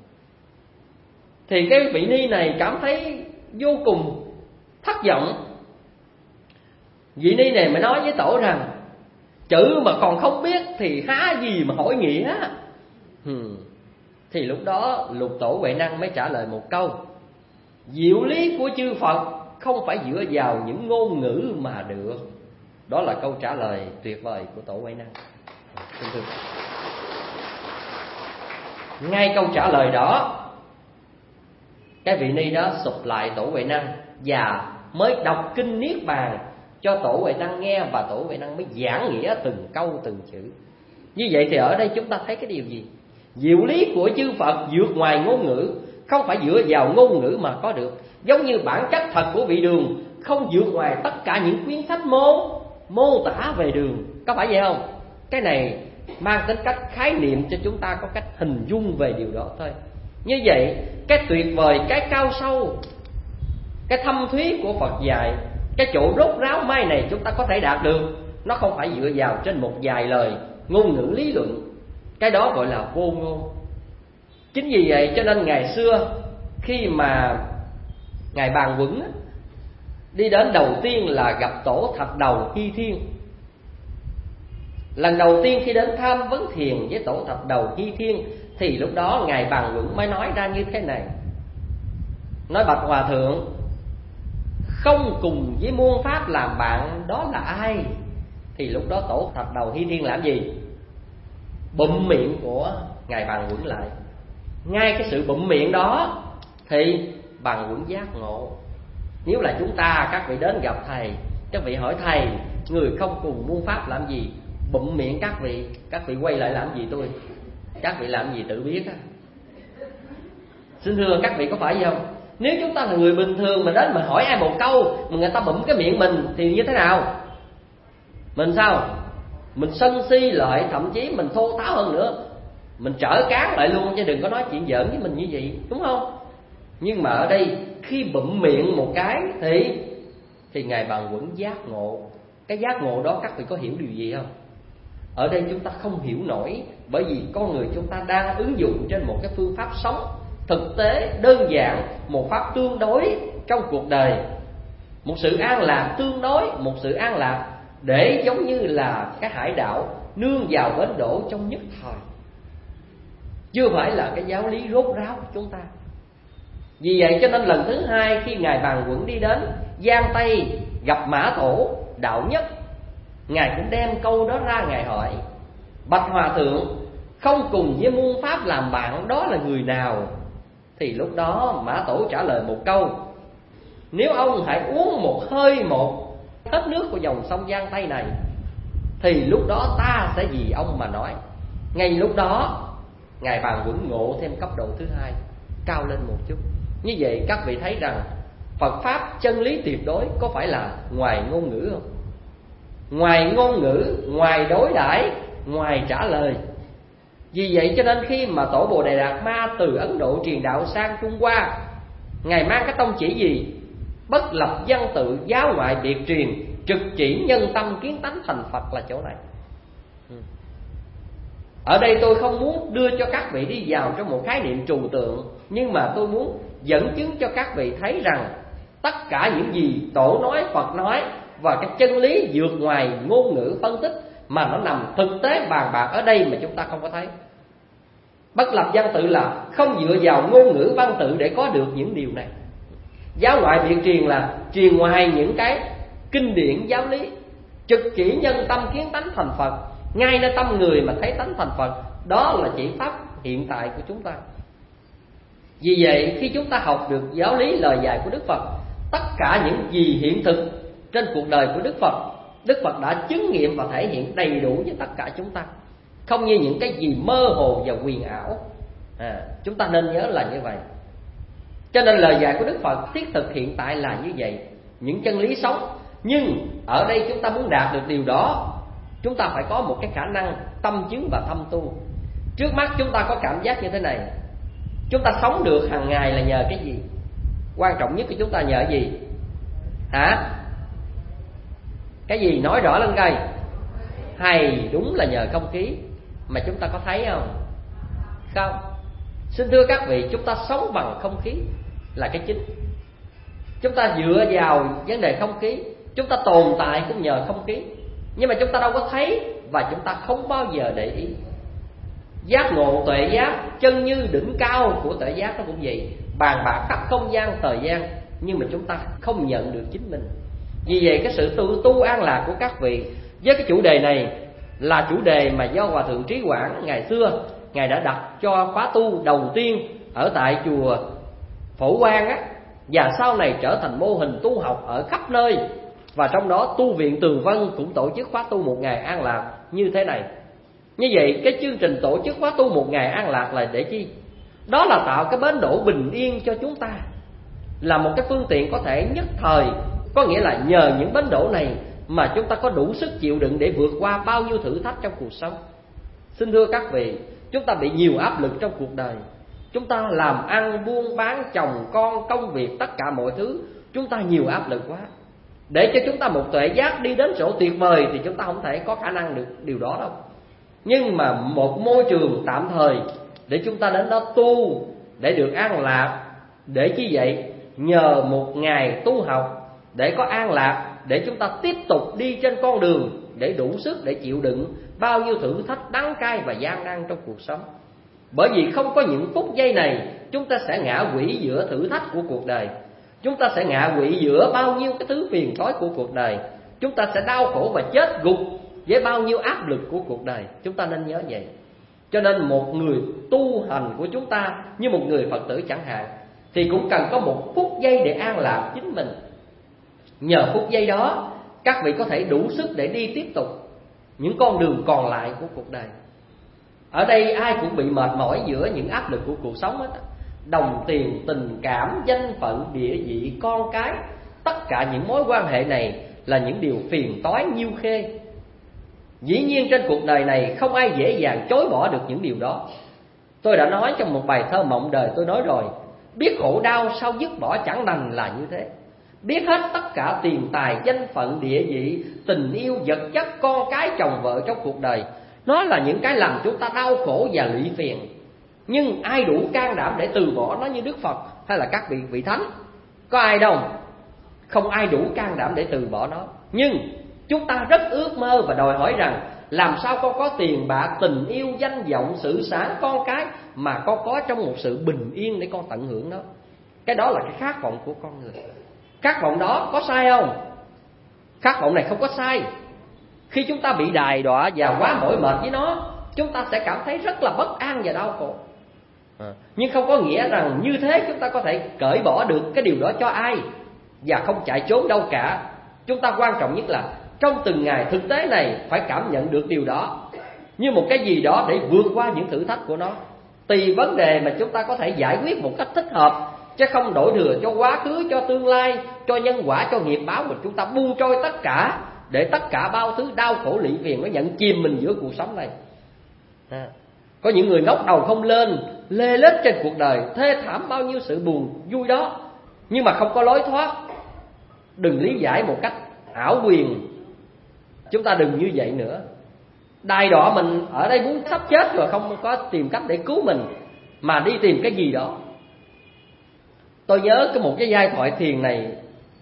Thì cái vị ni này cảm thấy vô cùng thất vọng. Vị ni này mới nói với tổ rằng chữ mà còn không biết thì há gì mà hỏi nghĩa. hmm. Thì lúc đó Lục Tổ Huệ Năng mới trả lời một câu: diệu lý của chư Phật không phải dựa vào những ngôn ngữ mà được. Đó là câu trả lời tuyệt vời của Tổ Huệ Năng. Ngay câu trả lời đó, cái vị ni đó sụp lại Tổ Huệ Năng và mới đọc kinh Niết Bàn cho Tổ Huệ Năng nghe, và Tổ Huệ Năng mới giảng nghĩa từng câu từng chữ. Như vậy thì ở đây chúng ta thấy cái điều gì? Diệu lý của chư Phật vượt ngoài ngôn ngữ, không phải dựa vào ngôn ngữ mà có được. Giống như bản chất thật của vị đường không vượt ngoài tất cả những quyển sách mô mô tả về đường. Có phải vậy không? Cái này mang tính cách khái niệm cho chúng ta có cách hình dung về điều đó thôi. Như vậy cái tuyệt vời, cái cao sâu, cái thâm thúy của Phật dạy, cái chỗ rốt ráo mai này chúng ta có thể đạt được, nó không phải dựa vào trên một vài lời ngôn ngữ lý luận. Cái đó gọi là vô ngôn. Chính vì vậy cho nên ngày xưa khi mà Ngài Bàn Quẩn đi đến đầu tiên là gặp Tổ Thập Đầu Hy Thiên. Lần đầu tiên khi đến tham vấn thiền với Tổ Thập Đầu Hy Thiên, thì lúc đó Ngài Bàn Quẩn mới nói ra như thế này: nói bạch Hòa Thượng, không cùng với muôn pháp làm bạn đó là ai? Thì lúc đó Tổ Thập Đầu Hy Thiên làm gì? Bụm miệng của Ngài Bàn Quẩn lại. Ngay cái sự bụm miệng đó thì Bàn Quẩn giác ngộ. Nếu là chúng ta, các vị đến gặp thầy, các vị hỏi thầy, người không cùng muôn pháp làm gì? Bụm miệng các vị, các vị quay lại làm gì tôi? Các vị làm gì tự biết á. Xin thưa các vị, có phải vậy không? Nếu chúng ta là người bình thường mà đến mà hỏi ai một câu mà người ta bụm cái miệng mình thì như thế nào? Mình sao? Mình sân si lại, thậm chí mình thô tháo hơn nữa, mình trở cán lại luôn, chứ đừng có nói chuyện giỡn với mình như vậy, đúng không? Nhưng mà ở đây khi bụm miệng một cái thì thì Ngài Bàn Quẩn giác ngộ. Cái giác ngộ đó các vị có hiểu điều gì không? Ở đây chúng ta không hiểu nổi, bởi vì con người chúng ta đang ứng dụng trên một cái phương pháp sống thực tế, đơn giản, một pháp tương đối trong cuộc đời, một sự an lạc tương đối, một sự an lạc để giống như là cái hải đảo nương vào bến đỗ trong nhất thời, chưa phải là cái giáo lý rốt ráo của chúng ta. Vì vậy cho nên lần thứ hai khi Ngài Bàn Quẩn đi đến Giang Tây gặp Mã Tổ đạo nhất, Ngài cũng đem câu đó ra, Ngài hỏi: bạch hòa thượng, không cùng với muôn pháp làm bạn đó là người nào? Thì lúc đó Mã Tổ trả lời một câu: nếu ông hãy uống một hơi một hết nước của dòng sông Giang Tây này, thì lúc đó ta sẽ vì ông mà nói. Ngay lúc đó Ngài Bàn Quẩn ngộ thêm cấp độ thứ hai, cao lên một chút. Như vậy các vị thấy rằng Phật Pháp chân lý tuyệt đối có phải là ngoài ngôn ngữ không? Ngoài ngôn ngữ, ngoài đối đãi, ngoài trả lời. Vì vậy cho nên khi mà Tổ Bồ Đề Đạt Ma từ Ấn Độ truyền đạo sang Trung Hoa, Ngài mang cái tông chỉ gì? Bất lập văn tự, giáo ngoại biệt truyền, trực chỉ nhân tâm kiến tánh thành Phật là chỗ này. Ở đây tôi không muốn đưa cho các vị đi vào trong một khái niệm trừu tượng, nhưng mà tôi muốn dẫn chứng cho các vị thấy rằng tất cả những gì Tổ nói, Phật nói và cái chân lý vượt ngoài ngôn ngữ phân tích, mà nó nằm thực tế bàn bạc ở đây mà chúng ta không có thấy. Bất lập văn tự là không dựa vào ngôn ngữ văn tự để có được những điều này. Giáo ngoại biệt truyền là truyền ngoài những cái kinh điển giáo lý, trực chỉ nhân tâm kiến tánh thành Phật, ngay nơi tâm người mà thấy tánh thành Phật. Đó là chỉ pháp hiện tại của chúng ta. Vì vậy khi chúng ta học được giáo lý lời dạy của Đức Phật, tất cả những gì hiện thực trên cuộc đời của Đức Phật, Đức Phật đã chứng nghiệm và thể hiện đầy đủ với tất cả chúng ta, không như những cái gì mơ hồ và huyền ảo. à, Chúng ta nên nhớ là như vậy. Cho nên lời dạy của Đức Phật thiết thực hiện tại là như vậy, những chân lý sống. Nhưng ở đây chúng ta muốn đạt được điều đó, chúng ta phải có một cái khả năng tâm chứng và thâm tu. Trước mắt chúng ta có cảm giác như thế này: chúng ta sống được hàng ngày là nhờ cái gì? Quan trọng nhất của chúng ta nhờ gì? Hả? Cái gì? Nói rõ lên coi. Hay, đúng là nhờ không khí. Mà chúng ta có thấy không? Không. Xin thưa các vị, chúng ta sống bằng không khí là cái chính. Chúng ta dựa vào vấn đề không khí, chúng ta tồn tại cũng nhờ không khí. Nhưng mà chúng ta đâu có thấy, và chúng ta không bao giờ để ý. Giác ngộ tuệ giác, chân như đỉnh cao của tuệ giác nó cũng vậy, bàn bạc khắp không gian thời gian, nhưng mà chúng ta không nhận được chính mình. Vì vậy cái sự tu, tu an lạc của các vị với cái chủ đề này là chủ đề mà do Hòa Thượng Trí Quảng ngày xưa Ngài đã đặt cho khóa tu đầu tiên ở tại chùa Phổ Quang á, và sau này trở thành mô hình tu học ở khắp nơi. Và trong đó tu viện Tường Vân cũng tổ chức khóa tu một ngày an lạc như thế này. Như vậy cái chương trình tổ chức khóa tu một ngày an lạc là để chi? Đó là tạo cái bến đỗ bình yên cho chúng ta, là một cái phương tiện có thể nhất thời. Có nghĩa là nhờ những bến đỗ này mà chúng ta có đủ sức chịu đựng để vượt qua bao nhiêu thử thách trong cuộc sống. Xin thưa các vị, chúng ta bị nhiều áp lực trong cuộc đời. Chúng ta làm ăn, buôn bán, chồng con, công việc, tất cả mọi thứ, chúng ta nhiều áp lực quá. Để cho chúng ta một tuệ giác đi đến chỗ tuyệt vời thì chúng ta không thể có khả năng được điều đó đâu. Nhưng mà một môi trường tạm thời để chúng ta đến đó tu, để được an lạc. Để chi vậy? Nhờ một ngày tu học để có an lạc, để chúng ta tiếp tục đi trên con đường, để đủ sức để chịu đựng bao nhiêu thử thách đắng cay và gian nan trong cuộc sống. Bởi vì không có những phút giây này, chúng ta sẽ ngã quỵ giữa thử thách của cuộc đời. Chúng ta sẽ ngã quỵ giữa bao nhiêu cái thứ phiền toái của cuộc đời. Chúng ta sẽ đau khổ và chết gục với bao nhiêu áp lực của cuộc đời. Chúng ta nên nhớ vậy. Cho nên một người tu hành của chúng ta, như một người Phật tử chẳng hạn, thì cũng cần có một phút giây để an lạc chính mình. Nhờ phút giây đó, các vị có thể đủ sức để đi tiếp tục những con đường còn lại của cuộc đời. Ở đây ai cũng bị mệt mỏi giữa những áp lực của cuộc sống hết. Đồng tiền, tình cảm, danh phận, địa vị, con cái, tất cả những mối quan hệ này là những điều phiền toái nhiêu khê. Dĩ nhiên trên cuộc đời này không ai dễ dàng chối bỏ được những điều đó. Tôi đã nói trong một bài thơ Mộng Đời, tôi nói rồi, biết khổ đau sao dứt bỏ chẳng đành là như thế. Biết hết tất cả tiền tài, danh phận, địa vị, tình yêu, vật chất, con cái, chồng vợ trong cuộc đời, nó là những cái làm chúng ta đau khổ và lụy phiền. Nhưng ai đủ can đảm để từ bỏ nó như Đức Phật hay là các vị vị thánh? Có ai đâu? Không ai đủ can đảm để từ bỏ nó. Nhưng chúng ta rất ước mơ và đòi hỏi rằng làm sao con có tiền bạc, tình yêu, danh vọng, sự sáng, con cái mà con có trong một sự bình yên để con tận hưởng nó. Cái đó là cái khát vọng của con người. Khát vọng đó có sai không? Khát vọng này không có sai. Khi chúng ta bị đày đọa và quá mỏi mệt với nó, chúng ta sẽ cảm thấy rất là bất an và đau khổ. à. Nhưng không có nghĩa rằng như thế chúng ta có thể cởi bỏ được cái điều đó cho ai và không chạy trốn đâu cả. Chúng ta quan trọng nhất là trong từng ngày thực tế này phải cảm nhận được điều đó như một cái gì đó để vượt qua những thử thách của nó. Tùy vấn đề mà chúng ta có thể giải quyết một cách thích hợp, chứ không đổ thừa cho quá khứ, cho tương lai, cho nhân quả, cho nghiệp báo mà chúng ta buông trôi tất cả, để tất cả bao thứ đau khổ lụy phiền nó nhận chìm mình giữa cuộc sống này. à. Có những người ngóc đầu không lên, lê lết trên cuộc đời, thê thảm bao nhiêu sự buồn vui đó, nhưng mà không có lối thoát. Đừng lý giải một cách ảo quyền. Chúng ta đừng như vậy nữa. Đày đọa mình ở đây muốn sắp chết rồi, không có tìm cách để cứu mình, mà đi tìm cái gì đó. Tôi nhớ cái một cái giai thoại thiền này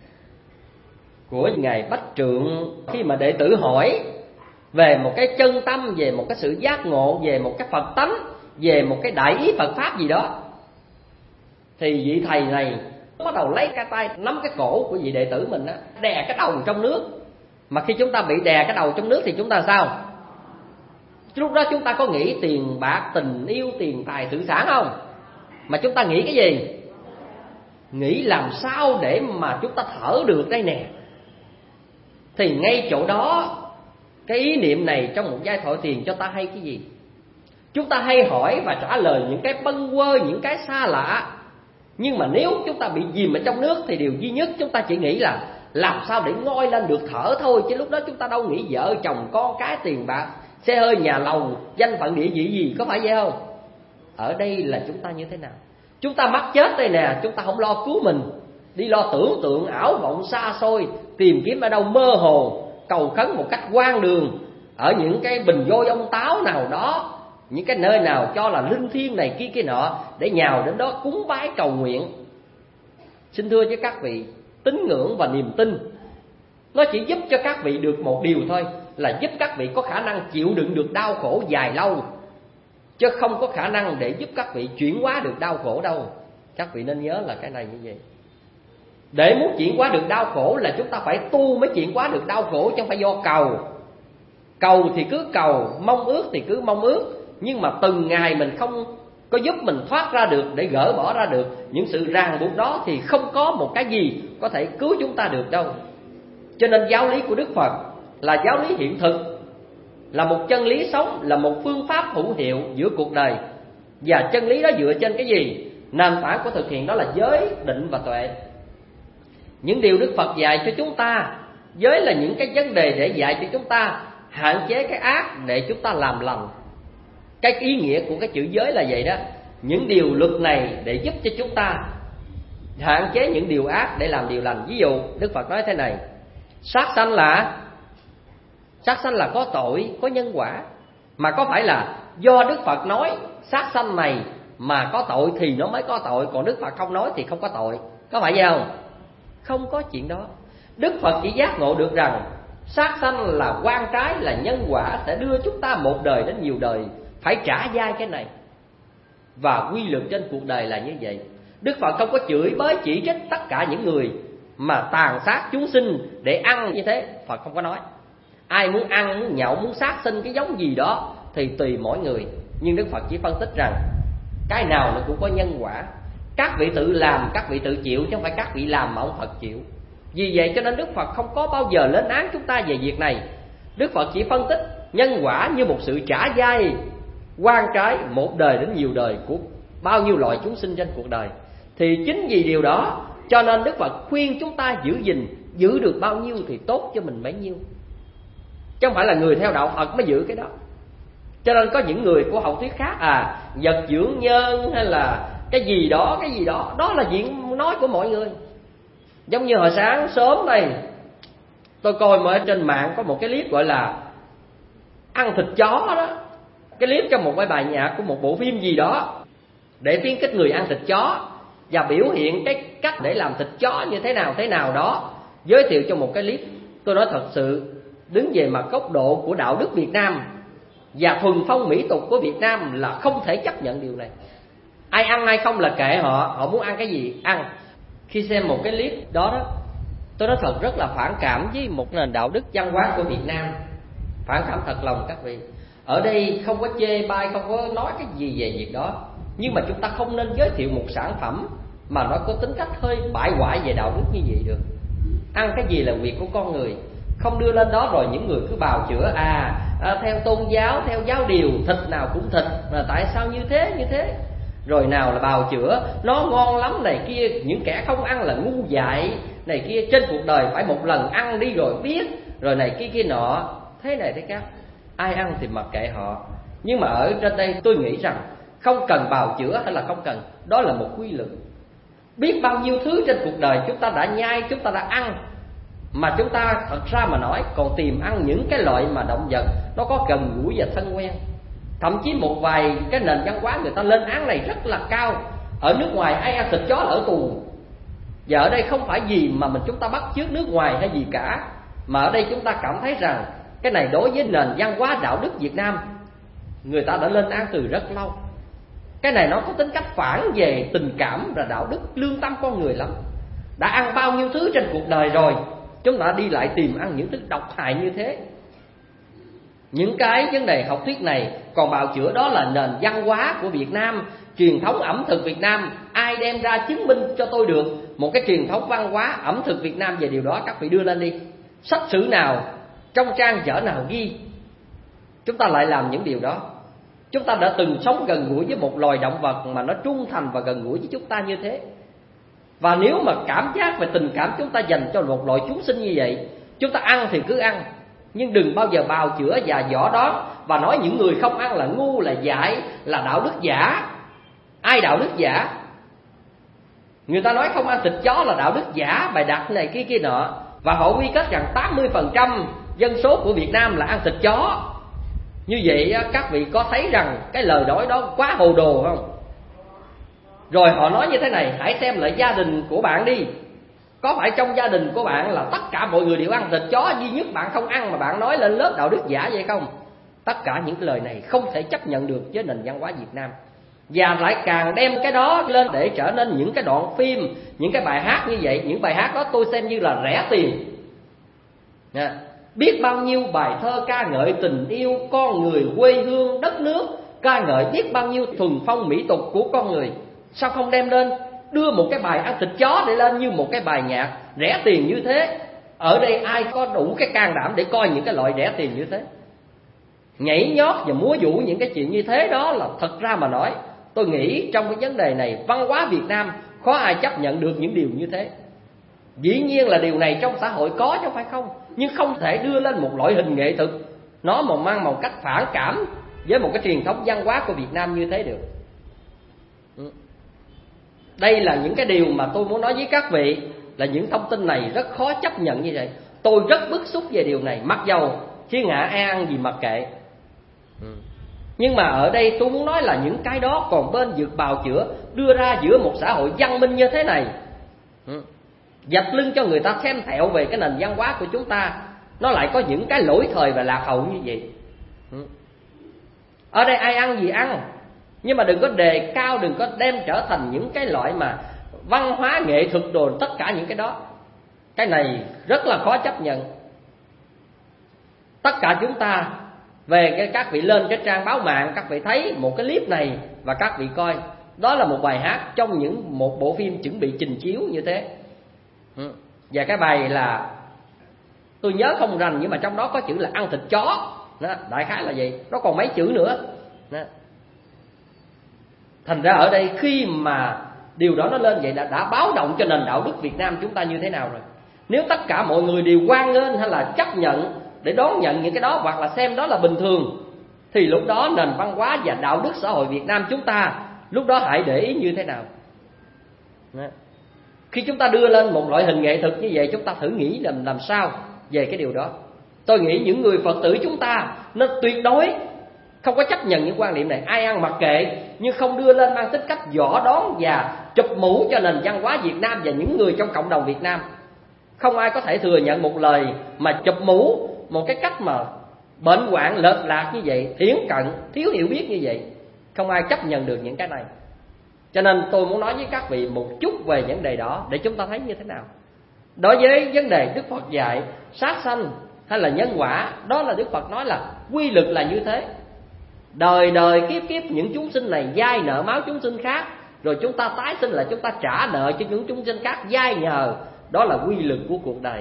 của Ngài Bách Trượng, khi mà đệ tử hỏi về một cái chân tâm, về một cái sự giác ngộ, về một cái Phật tánh, về một cái đại ý Phật Pháp gì đó, thì vị thầy này bắt đầu lấy cái tay nắm cái cổ của vị đệ tử mình á, đè cái đầu trong nước. Mà khi chúng ta bị đè cái đầu trong nước thì chúng ta sao? Lúc đó chúng ta có nghĩ tiền bạc, tình yêu, tiền tài, sự sản không? Mà chúng ta nghĩ cái gì? Nghĩ làm sao để mà chúng ta thở được đây nè. Thì ngay chỗ đó, cái ý niệm này trong một giai thoại thiền cho ta hay cái gì? Chúng ta hay hỏi và trả lời những cái bâng quơ, những cái xa lạ. Nhưng mà nếu chúng ta bị chìm ở trong nước thì điều duy nhất chúng ta chỉ nghĩ là làm sao để ngoi lên được thở thôi. Chứ lúc đó chúng ta đâu nghĩ vợ chồng con cái tiền bạc, xe hơi nhà lầu, danh phận địa vị gì, có phải vậy không? Ở đây là chúng ta như thế nào? Chúng ta mắc chết đây nè, chúng ta không lo cứu mình, đi lo tưởng tượng ảo vọng xa xôi, tìm kiếm ở đâu mơ hồ, cầu khấn một cách hoang đường ở những cái bình vôi ông táo nào đó, những cái nơi nào cho là linh thiêng này kia kia nọ, để nhào đến đó cúng bái cầu nguyện. Xin thưa với các vị, tín ngưỡng và niềm tin nó chỉ giúp cho các vị được một điều thôi, là giúp các vị có khả năng chịu đựng được đau khổ dài lâu, chứ không có khả năng để giúp các vị chuyển hóa được đau khổ đâu. Các vị nên nhớ là cái này như vậy. Để muốn chuyển hóa được đau khổ là chúng ta phải tu mới chuyển hóa được đau khổ, chứ không phải do cầu. Cầu thì cứ cầu, mong ước thì cứ mong ước, nhưng mà từng ngày mình không có giúp mình thoát ra được, để gỡ bỏ ra được những sự ràng buộc đó, thì không có một cái gì có thể cứu chúng ta được đâu. Cho nên giáo lý của Đức Phật là giáo lý hiện thực, là một chân lý sống, là một phương pháp hữu hiệu giữa cuộc đời. Và chân lý đó dựa trên cái gì? Nền tảng của thực hiện đó là giới, định và tuệ. Những điều Đức Phật dạy cho chúng ta, giới là những cái vấn đề để dạy cho chúng ta hạn chế cái ác để chúng ta làm lành. Cái ý nghĩa của cái chữ giới là vậy đó. Những điều luật này để giúp cho chúng ta hạn chế những điều ác để làm điều lành. Ví dụ Đức Phật nói thế này: sát sanh là sát sanh là có tội, có nhân quả. Mà có phải là do Đức Phật nói sát sanh này mà có tội thì nó mới có tội, còn Đức Phật không nói thì không có tội, có phải vậy không? Không có chuyện đó. Đức Phật chỉ giác ngộ được rằng sát sanh là oan trái, là nhân quả sẽ đưa chúng ta một đời đến nhiều đời phải trả dai cái này. Và quy luật trên cuộc đời là như vậy. Đức Phật không có chửi bới chỉ trích tất cả những người mà tàn sát chúng sinh để ăn như thế. Phật không có nói. Ai muốn ăn, muốn nhậu, muốn sát sinh cái giống gì đó thì tùy mỗi người. Nhưng Đức Phật chỉ phân tích rằng cái nào nó cũng có nhân quả. Các vị tự làm, các vị tự chịu, chứ không phải các vị làm mà ông Phật chịu. Vì vậy cho nên Đức Phật không có bao giờ lên án chúng ta về việc này. Đức Phật chỉ phân tích nhân quả như một sự trả dai oan trái một đời đến nhiều đời của bao nhiêu loại chúng sinh trên cuộc đời. Thì chính vì điều đó cho nên Đức Phật khuyên chúng ta giữ gìn, giữ được bao nhiêu thì tốt cho mình bấy nhiêu, chứ không phải là người theo đạo Phật mới giữ cái đó. Cho nên có những người của hậu thuyết khác, à vật dưỡng nhân hay là cái gì đó, cái gì đó, đó là chuyện nói của mọi người. Giống như hồi sáng sớm đây tôi coi mà ở trên mạng có một cái clip gọi là ăn thịt chó đó. Cái clip trong một cái bài nhạc của một bộ phim gì đó để khuyến khích người ăn thịt chó và biểu hiện cái cách để làm thịt chó như thế nào thế nào đó, giới thiệu cho một cái clip. Tôi nói thật sự, đứng về mặt góc độ của đạo đức Việt Nam và thuần phong mỹ tục của Việt Nam là không thể chấp nhận điều này. Ai ăn ai không là kệ họ, họ muốn ăn cái gì ăn. Khi xem một cái clip đó đó, tôi nói thật rất là phản cảm với một nền đạo đức văn hóa của Việt Nam. Phản cảm thật lòng các vị. Ở đây không có chê bai, không có nói cái gì về việc đó, nhưng mà chúng ta không nên giới thiệu một sản phẩm mà nó có tính cách hơi bại hoại về đạo đức như vậy được. Ăn cái gì là việc của con người, không đưa lên đó rồi những người cứ bào chữa à, à theo tôn giáo, theo giáo điều, thịt nào cũng thịt, mà tại sao như thế như thế, rồi nào là bào chữa nó ngon lắm này kia, những kẻ không ăn là ngu dại này kia, trên cuộc đời phải một lần ăn đi rồi biết, rồi này kia kia nọ, thế này thế khác. Ai ăn thì mặc kệ họ. Nhưng mà ở trên đây tôi nghĩ rằng không cần bào chữa hay là không cần, đó là một quy luật. Biết bao nhiêu thứ trên cuộc đời chúng ta đã nhai, chúng ta đã ăn, mà chúng ta thật ra mà nói còn tìm ăn những cái loại mà động vật nó có gần gũi và thân quen. Thậm chí một vài cái nền văn hóa người ta lên án này rất là cao. Ở nước ngoài ai ăn thịt chó là ở tù. Và ở đây không phải gì mà mình chúng ta bắt chước nước ngoài hay gì cả, mà ở đây chúng ta cảm thấy rằng cái này đối với nền văn hóa đạo đức Việt Nam người ta đã lên án từ rất lâu. Cái này nó có tính cách phản về tình cảm và đạo đức lương tâm con người lắm. Đã ăn bao nhiêu thứ trên cuộc đời rồi, chúng ta đi lại tìm ăn những thứ độc hại như thế. Những cái vấn đề học thuyết này còn bào chữa đó là nền văn hóa của Việt Nam, truyền thống ẩm thực Việt Nam. Ai đem ra chứng minh cho tôi được một cái truyền thống văn hóa ẩm thực Việt Nam về điều đó, các vị đưa lên đi. Sách sử nào, trong trang vở nào ghi chúng ta lại làm những điều đó? Chúng ta đã từng sống gần gũi với một loài động vật mà nó trung thành và gần gũi với chúng ta như thế. Và nếu mà cảm giác về tình cảm chúng ta dành cho một loại chúng sinh như vậy, chúng ta ăn thì cứ ăn, nhưng đừng bao giờ bào chữa và võ đó và nói những người không ăn là ngu, là dại, là đạo đức giả. Ai đạo đức giả? Người ta nói không ăn thịt chó là đạo đức giả, bày đặt này kia kia nọ. Và họ quy kết rằng tám mươi phần trăm dân số của Việt Nam là ăn thịt chó. Như vậy các vị có thấy rằng cái lời nói đó quá hồ đồ không? Rồi họ nói như thế này, hãy xem lại gia đình của bạn đi. Có phải trong gia đình của bạn là tất cả mọi người đều ăn thịt chó, duy nhất bạn không ăn mà bạn nói lên lớp đạo đức giả vậy không? Tất cả những cái lời này không thể chấp nhận được với nền văn hóa Việt Nam. Và lại càng đem cái đó lên để trở nên những cái đoạn phim, những cái bài hát như vậy. Những bài hát đó tôi xem như là rẻ tiền. Nha. Biết bao nhiêu bài thơ ca ngợi tình yêu, con người, quê hương, đất nước, ca ngợi biết bao nhiêu thuần phong mỹ tục của con người. Sao không đem lên đưa một cái bài ăn thịt chó để lên như một cái bài nhạc rẻ tiền như thế? Ở đây ai có đủ cái can đảm để coi những cái loại rẻ tiền như thế? Nhảy nhót và múa vũ những cái chuyện như thế đó là thật ra mà nói, tôi nghĩ trong cái vấn đề này văn hóa Việt Nam khó ai chấp nhận được những điều như thế. Dĩ nhiên là điều này trong xã hội có chứ không phải không, nhưng không thể đưa lên một loại hình nghệ thuật nó mà mang một cách phản cảm với một cái truyền thống văn hóa của Việt Nam như thế được. Đây là những cái điều mà tôi muốn nói với các vị, là những thông tin này rất khó chấp nhận như vậy. Tôi rất bức xúc về điều này, mặc dầu thiên hạ ai ăn gì mặc kệ. Nhưng mà ở đây tôi muốn nói là những cái đó còn bên vực bào chữa đưa ra giữa một xã hội văn minh như thế này, dạch lưng cho người ta xem thẹo về cái nền văn hóa của chúng ta, nó lại có những cái lỗi thời và lạc hậu như vậy. Ở đây ai ăn gì ăn, nhưng mà đừng có đề cao, đừng có đem trở thành những cái loại mà văn hóa nghệ thuật đồ, tất cả những cái đó. Cái này rất là khó chấp nhận. Tất cả chúng ta về cái, các vị lên cái trang báo mạng, các vị thấy một cái clip này và các vị coi, đó là một bài hát trong những một bộ phim chuẩn bị trình chiếu như thế. Và cái bài là tôi nhớ không rành, nhưng mà trong đó có chữ là ăn thịt chó đó, đại khái là vậy. Nó còn mấy chữ nữa đó. Thành ra ở đây khi mà điều đó nó lên vậy đã, đã báo động cho nền đạo đức Việt Nam chúng ta như thế nào rồi. Nếu tất cả mọi người đều hoan nghênh hay là chấp nhận để đón nhận những cái đó, hoặc là xem đó là bình thường, thì lúc đó nền văn hóa và đạo đức xã hội Việt Nam chúng ta lúc đó hãy để ý như thế nào đó. Khi chúng ta đưa lên một loại hình nghệ thuật như vậy, chúng ta thử nghĩ làm, làm sao về cái điều đó. Tôi nghĩ những người Phật tử chúng ta nên tuyệt đối không có chấp nhận những quan niệm này. Ai ăn mặc kệ, nhưng không đưa lên mang tính cách dõ đón và chụp mũ cho nền văn hóa Việt Nam và những người trong cộng đồng Việt Nam. Không ai có thể thừa nhận một lời mà chụp mũ một cái cách mà bệnh hoạn lệch lạc như vậy, thiển cận, thiếu hiểu biết như vậy. Không ai chấp nhận được những cái này. Cho nên tôi muốn nói với các vị một chút về vấn đề đó để chúng ta thấy như thế nào. Đối với vấn đề Đức Phật dạy sát sanh hay là nhân quả, đó là Đức Phật nói là quy luật là như thế. Đời đời kiếp kiếp những chúng sinh này vay nợ máu chúng sinh khác, rồi chúng ta tái sinh lại, chúng ta trả nợ cho những chúng sinh khác vay nhờ. Đó là quy luật của cuộc đời.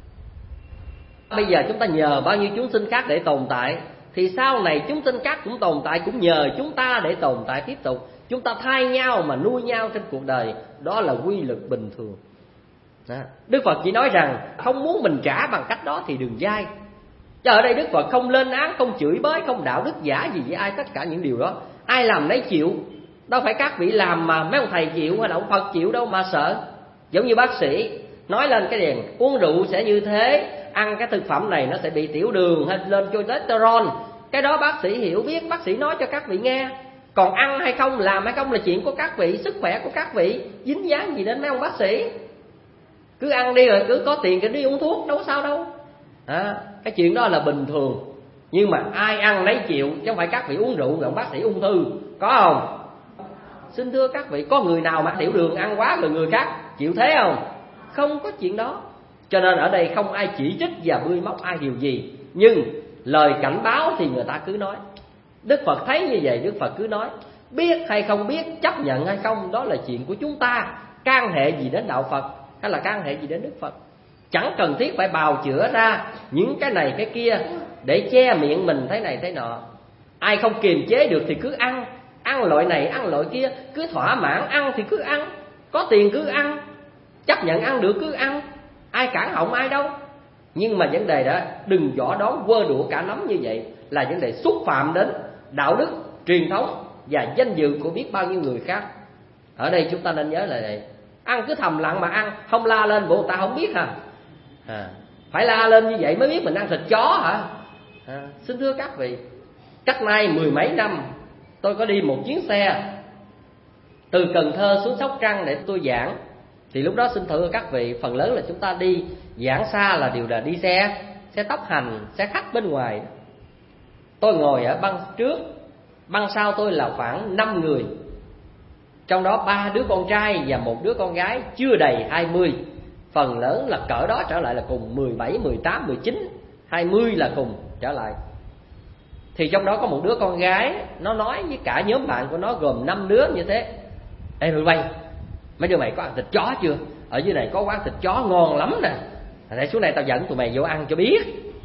Bây giờ chúng ta nhờ bao nhiêu chúng sinh khác để tồn tại, thì sau này chúng sinh khác cũng tồn tại, cũng nhờ chúng ta để tồn tại tiếp tục. Chúng ta thay nhau mà nuôi nhau trên cuộc đời. Đó là quy luật bình thường. Đó. Đức Phật chỉ nói rằng không muốn mình trả bằng cách đó thì đừng vay. Chứ ở đây Đức Phật không lên án, không chửi bới, không đạo đức giả gì với ai. Tất cả những điều đó ai làm nấy chịu. Đâu phải các vị làm mà mấy ông thầy chịu hay là ông Phật chịu đâu mà sợ. Giống như bác sĩ nói lên cái đèn uống rượu sẽ như thế, ăn cái thực phẩm này nó sẽ bị tiểu đường hay lên cholesterol. Cái đó bác sĩ hiểu biết, bác sĩ nói cho các vị nghe. Còn ăn hay không, làm hay không là chuyện của các vị, sức khỏe của các vị, dính dáng gì đến mấy ông bác sĩ. Cứ ăn đi rồi cứ có tiền thì đi uống thuốc, đâu có sao đâu. À, cái chuyện đó là bình thường. Nhưng mà ai ăn nấy chịu, chứ không phải các vị uống rượu rồi ông bác sĩ ung thư, có không? Xin thưa các vị, có người nào mà tiểu đường ăn quá rồi người khác chịu thế không? Không có chuyện đó. Cho nên ở đây không ai chỉ trích và bươi móc ai điều gì, nhưng lời cảnh báo thì người ta cứ nói. Đức Phật thấy như vậy, Đức Phật cứ nói. Biết hay không biết, chấp nhận hay không, đó là chuyện của chúng ta. Can hệ gì đến đạo Phật hay là can hệ gì đến Đức Phật? Chẳng cần thiết phải bào chữa ra những cái này cái kia để che miệng mình thế này thế nọ. Ai không kiềm chế được thì cứ ăn. Ăn loại này, ăn loại kia, cứ thỏa mãn, ăn thì cứ ăn. Có tiền cứ ăn, chấp nhận ăn được cứ ăn. Ai cản họng ai đâu. Nhưng mà vấn đề đó, đừng võ đón quơ đũa cả nắm như vậy, là vấn đề xúc phạm đến đạo đức, truyền thống và danh dự của biết bao nhiêu người khác. Ở đây chúng ta nên nhớ là này, ăn cứ thầm lặng mà ăn, không la lên bộ người ta không biết hả? À, phải la lên như vậy mới biết mình ăn thịt chó hả? À, xin thưa các vị, cách nay mười mấy năm tôi có đi một chuyến xe từ Cần Thơ xuống Sóc Trăng để tôi giảng. Thì lúc đó xin thưa các vị, phần lớn là chúng ta đi giảng xa là đều là đi xe xe tốc hành, xe khách bên ngoài. Tôi ngồi ở băng trước, băng sau tôi là khoảng năm người, trong đó ba đứa con trai và một đứa con gái chưa đầy hai mươi. Phần lớn là cỡ đó trở lại là cùng mười bảy, mười tám, mười chín, hai mươi là cùng trở lại. Thì trong đó có một đứa con gái, nó nói với cả nhóm bạn của nó gồm năm đứa như thế: ê tụi bay, mấy đứa mày có ăn thịt chó chưa? Ở dưới này có quán thịt chó ngon lắm nè, để xuống đây tao dẫn tụi mày vô ăn cho biết.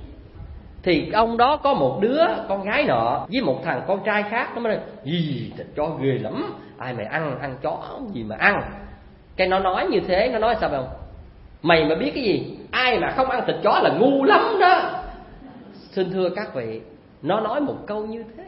Thì ông đó có một đứa con gái nọ với một thằng con trai khác, nó mới nói: gì thịt chó ghê lắm, ai mày ăn ăn chó gì mà ăn. Cái nó nói như thế, nó nói sao không? Mày mà biết cái gì, ai mà không ăn thịt chó là ngu lắm đó. Xin thưa các vị, nó nói một câu như thế.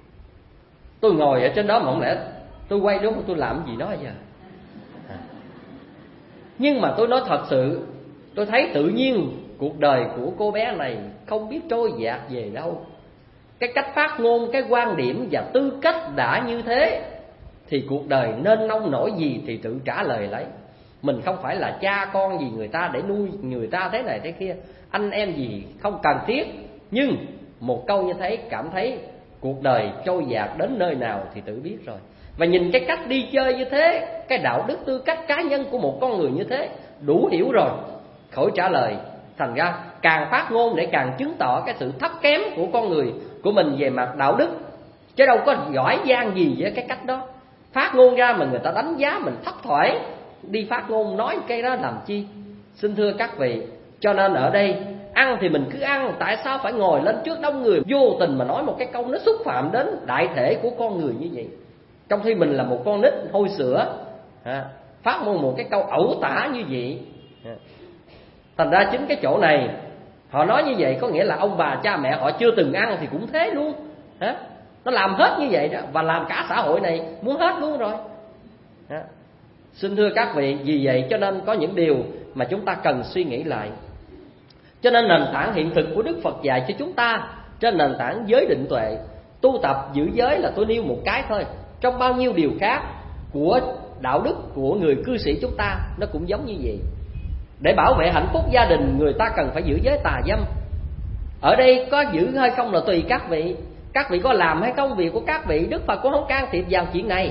Tôi ngồi ở trên đó mà không lẽ tôi quay đúng tôi làm gì nó giờ? À. Nhưng mà tôi nói thật sự, tôi thấy tự nhiên cuộc đời của cô bé này không biết trôi dạt về đâu. Cái cách phát ngôn, cái quan điểm và tư cách đã như thế, thì cuộc đời nên nông nổi gì thì tự trả lời lấy. Mình không phải là cha con gì người ta để nuôi người ta thế này thế kia, anh em gì không cần thiết. Nhưng một câu như thế cảm thấy cuộc đời trôi dạt đến nơi nào thì tự biết rồi. Và nhìn cái cách đi chơi như thế, cái đạo đức tư cách cá nhân của một con người như thế, đủ hiểu rồi, khỏi trả lời. Thành ra càng phát ngôn để càng chứng tỏ cái sự thấp kém của con người của mình về mặt đạo đức, chứ đâu có giỏi giang gì với cái cách đó. Phát ngôn ra mà người ta đánh giá mình thấp thỏi, đi phát ngôn nói cái đó làm chi? Xin thưa các vị, cho nên ở đây ăn thì mình cứ ăn, tại sao phải ngồi lên trước đông người vô tình mà nói một cái câu nó xúc phạm đến đại thể của con người như vậy, trong khi mình là một con nít hôi sữa, à, phát ngôn một cái câu ẩu tả như vậy. À, thành ra chính cái chỗ này họ nói như vậy có nghĩa là ông bà cha mẹ họ chưa từng ăn thì cũng thế luôn. À, nó làm hết như vậy đó, và làm cả xã hội này muốn hết luôn rồi. À, xin thưa các vị, vì vậy cho nên có những điều mà chúng ta cần suy nghĩ lại. Cho nên nền tảng hiện thực của Đức Phật dạy cho chúng ta trên nền tảng giới định tuệ, tu tập giữ giới là tôi nêu một cái thôi. Trong bao nhiêu điều khác của đạo đức của người cư sĩ chúng ta nó cũng giống như vậy. Để bảo vệ hạnh phúc gia đình, người ta cần phải giữ giới tà dâm. Ở đây có giữ hay không là tùy các vị. Các vị có làm hay không việc của các vị, Đức Phật cũng không can thiệp vào chuyện này.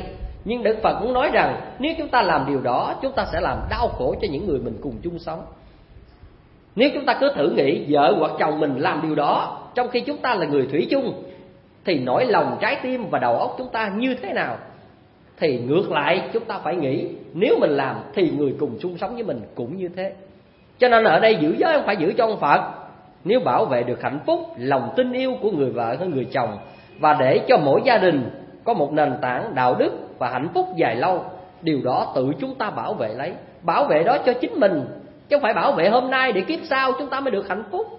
Nhưng Đức Phật muốn nói rằng nếu chúng ta làm điều đó, chúng ta sẽ làm đau khổ cho những người mình cùng chung sống. Nếu chúng ta cứ thử nghĩ vợ hoặc chồng mình làm điều đó trong khi chúng ta là người thủy chung, thì nỗi lòng, trái tim và đầu óc chúng ta như thế nào? Thì ngược lại chúng ta phải nghĩ nếu mình làm thì người cùng chung sống với mình cũng như thế. Cho nên ở đây giữ giới không phải giữ cho ông Phật. Nếu bảo vệ được hạnh phúc, lòng tin yêu của người vợ hơn người chồng, và để cho mỗi gia đình có một nền tảng đạo đức và hạnh phúc dài lâu, điều đó tự chúng ta bảo vệ lấy. Bảo vệ đó cho chính mình, chứ không phải bảo vệ hôm nay để kiếp sau chúng ta mới được hạnh phúc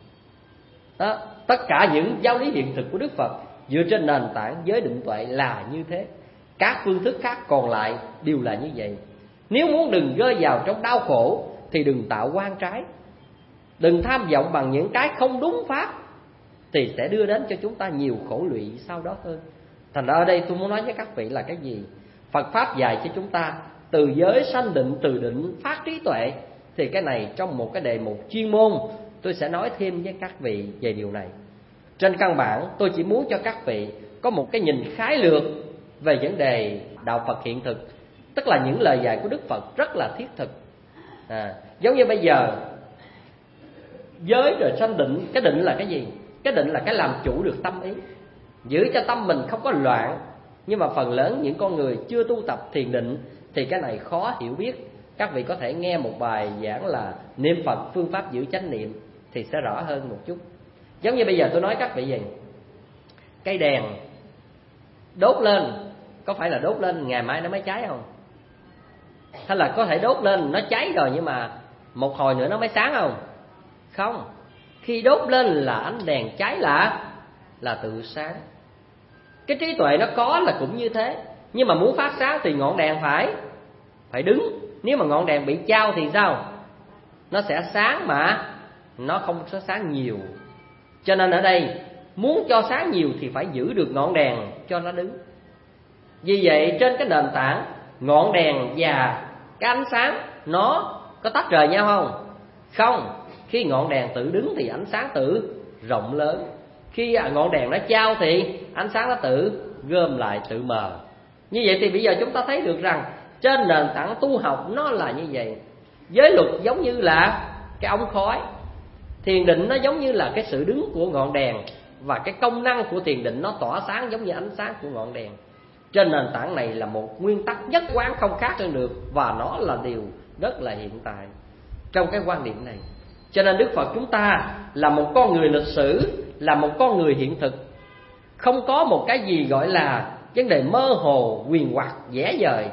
đó. Tất cả những giáo lý hiện thực của Đức Phật dựa trên nền tảng giới định tuệ là như thế. Các phương thức khác còn lại đều là như vậy. Nếu muốn đừng rơi vào trong đau khổ thì đừng tạo quan trái, đừng tham vọng bằng những cái không đúng pháp, thì sẽ đưa đến cho chúng ta nhiều khổ lụy sau đó hơn. Thành ra ở đây tôi muốn nói với các vị là cái gì? Phật Pháp dạy cho chúng ta từ giới sanh định, từ định phát trí tuệ. Thì cái này trong một cái đề mục chuyên môn tôi sẽ nói thêm với các vị về điều này. Trên căn bản tôi chỉ muốn cho các vị có một cái nhìn khái lược về vấn đề đạo Phật hiện thực, tức là những lời dạy của Đức Phật rất là thiết thực. à, Giống như bây giờ giới rồi sanh định, cái định là cái gì? Cái định là cái làm chủ được tâm ý, giữ cho tâm mình không có loạn. Nhưng mà phần lớn những con người chưa tu tập thiền định thì cái này khó hiểu biết. Các vị có thể nghe một bài giảng là niệm Phật phương pháp giữ chánh niệm thì sẽ rõ hơn một chút. Giống như bây giờ tôi nói các vị gì? Cây đèn đốt lên, có phải là đốt lên ngày mai nó mới cháy không? Hay là có thể đốt lên nó cháy rồi nhưng mà một hồi nữa nó mới sáng không? Không. Khi đốt lên là ánh đèn cháy là là tự sáng. Cái trí tuệ nó có là cũng như thế. Nhưng mà muốn phát sáng thì ngọn đèn phải Phải đứng. Nếu mà ngọn đèn bị chao thì sao? Nó sẽ sáng mà nó không có sáng nhiều. Cho nên ở đây muốn cho sáng nhiều thì phải giữ được ngọn đèn cho nó đứng. Vì vậy trên cái nền tảng ngọn đèn và cái ánh sáng nó có tách rời nhau không? Không. Khi ngọn đèn tự đứng thì ánh sáng tự rộng lớn. Khi ngọn đèn nó chao thì ánh sáng nó tự gom lại, tự mờ. Như vậy thì bây giờ chúng ta thấy được rằng trên nền tảng tu học nó là như vậy. Giới luật giống như là cái ống khói, thiền định nó giống như là cái sự đứng của ngọn đèn, và cái công năng của thiền định nó tỏa sáng giống như ánh sáng của ngọn đèn. Trên nền tảng này là một nguyên tắc nhất quán không khác hơn được, và nó là điều rất là hiện tại trong cái quan điểm này. Cho nên Đức Phật chúng ta là một con người lịch sử, là một con người hiện thực, không có một cái gì gọi là vấn đề mơ hồ, huyền hoặc, dễ dời.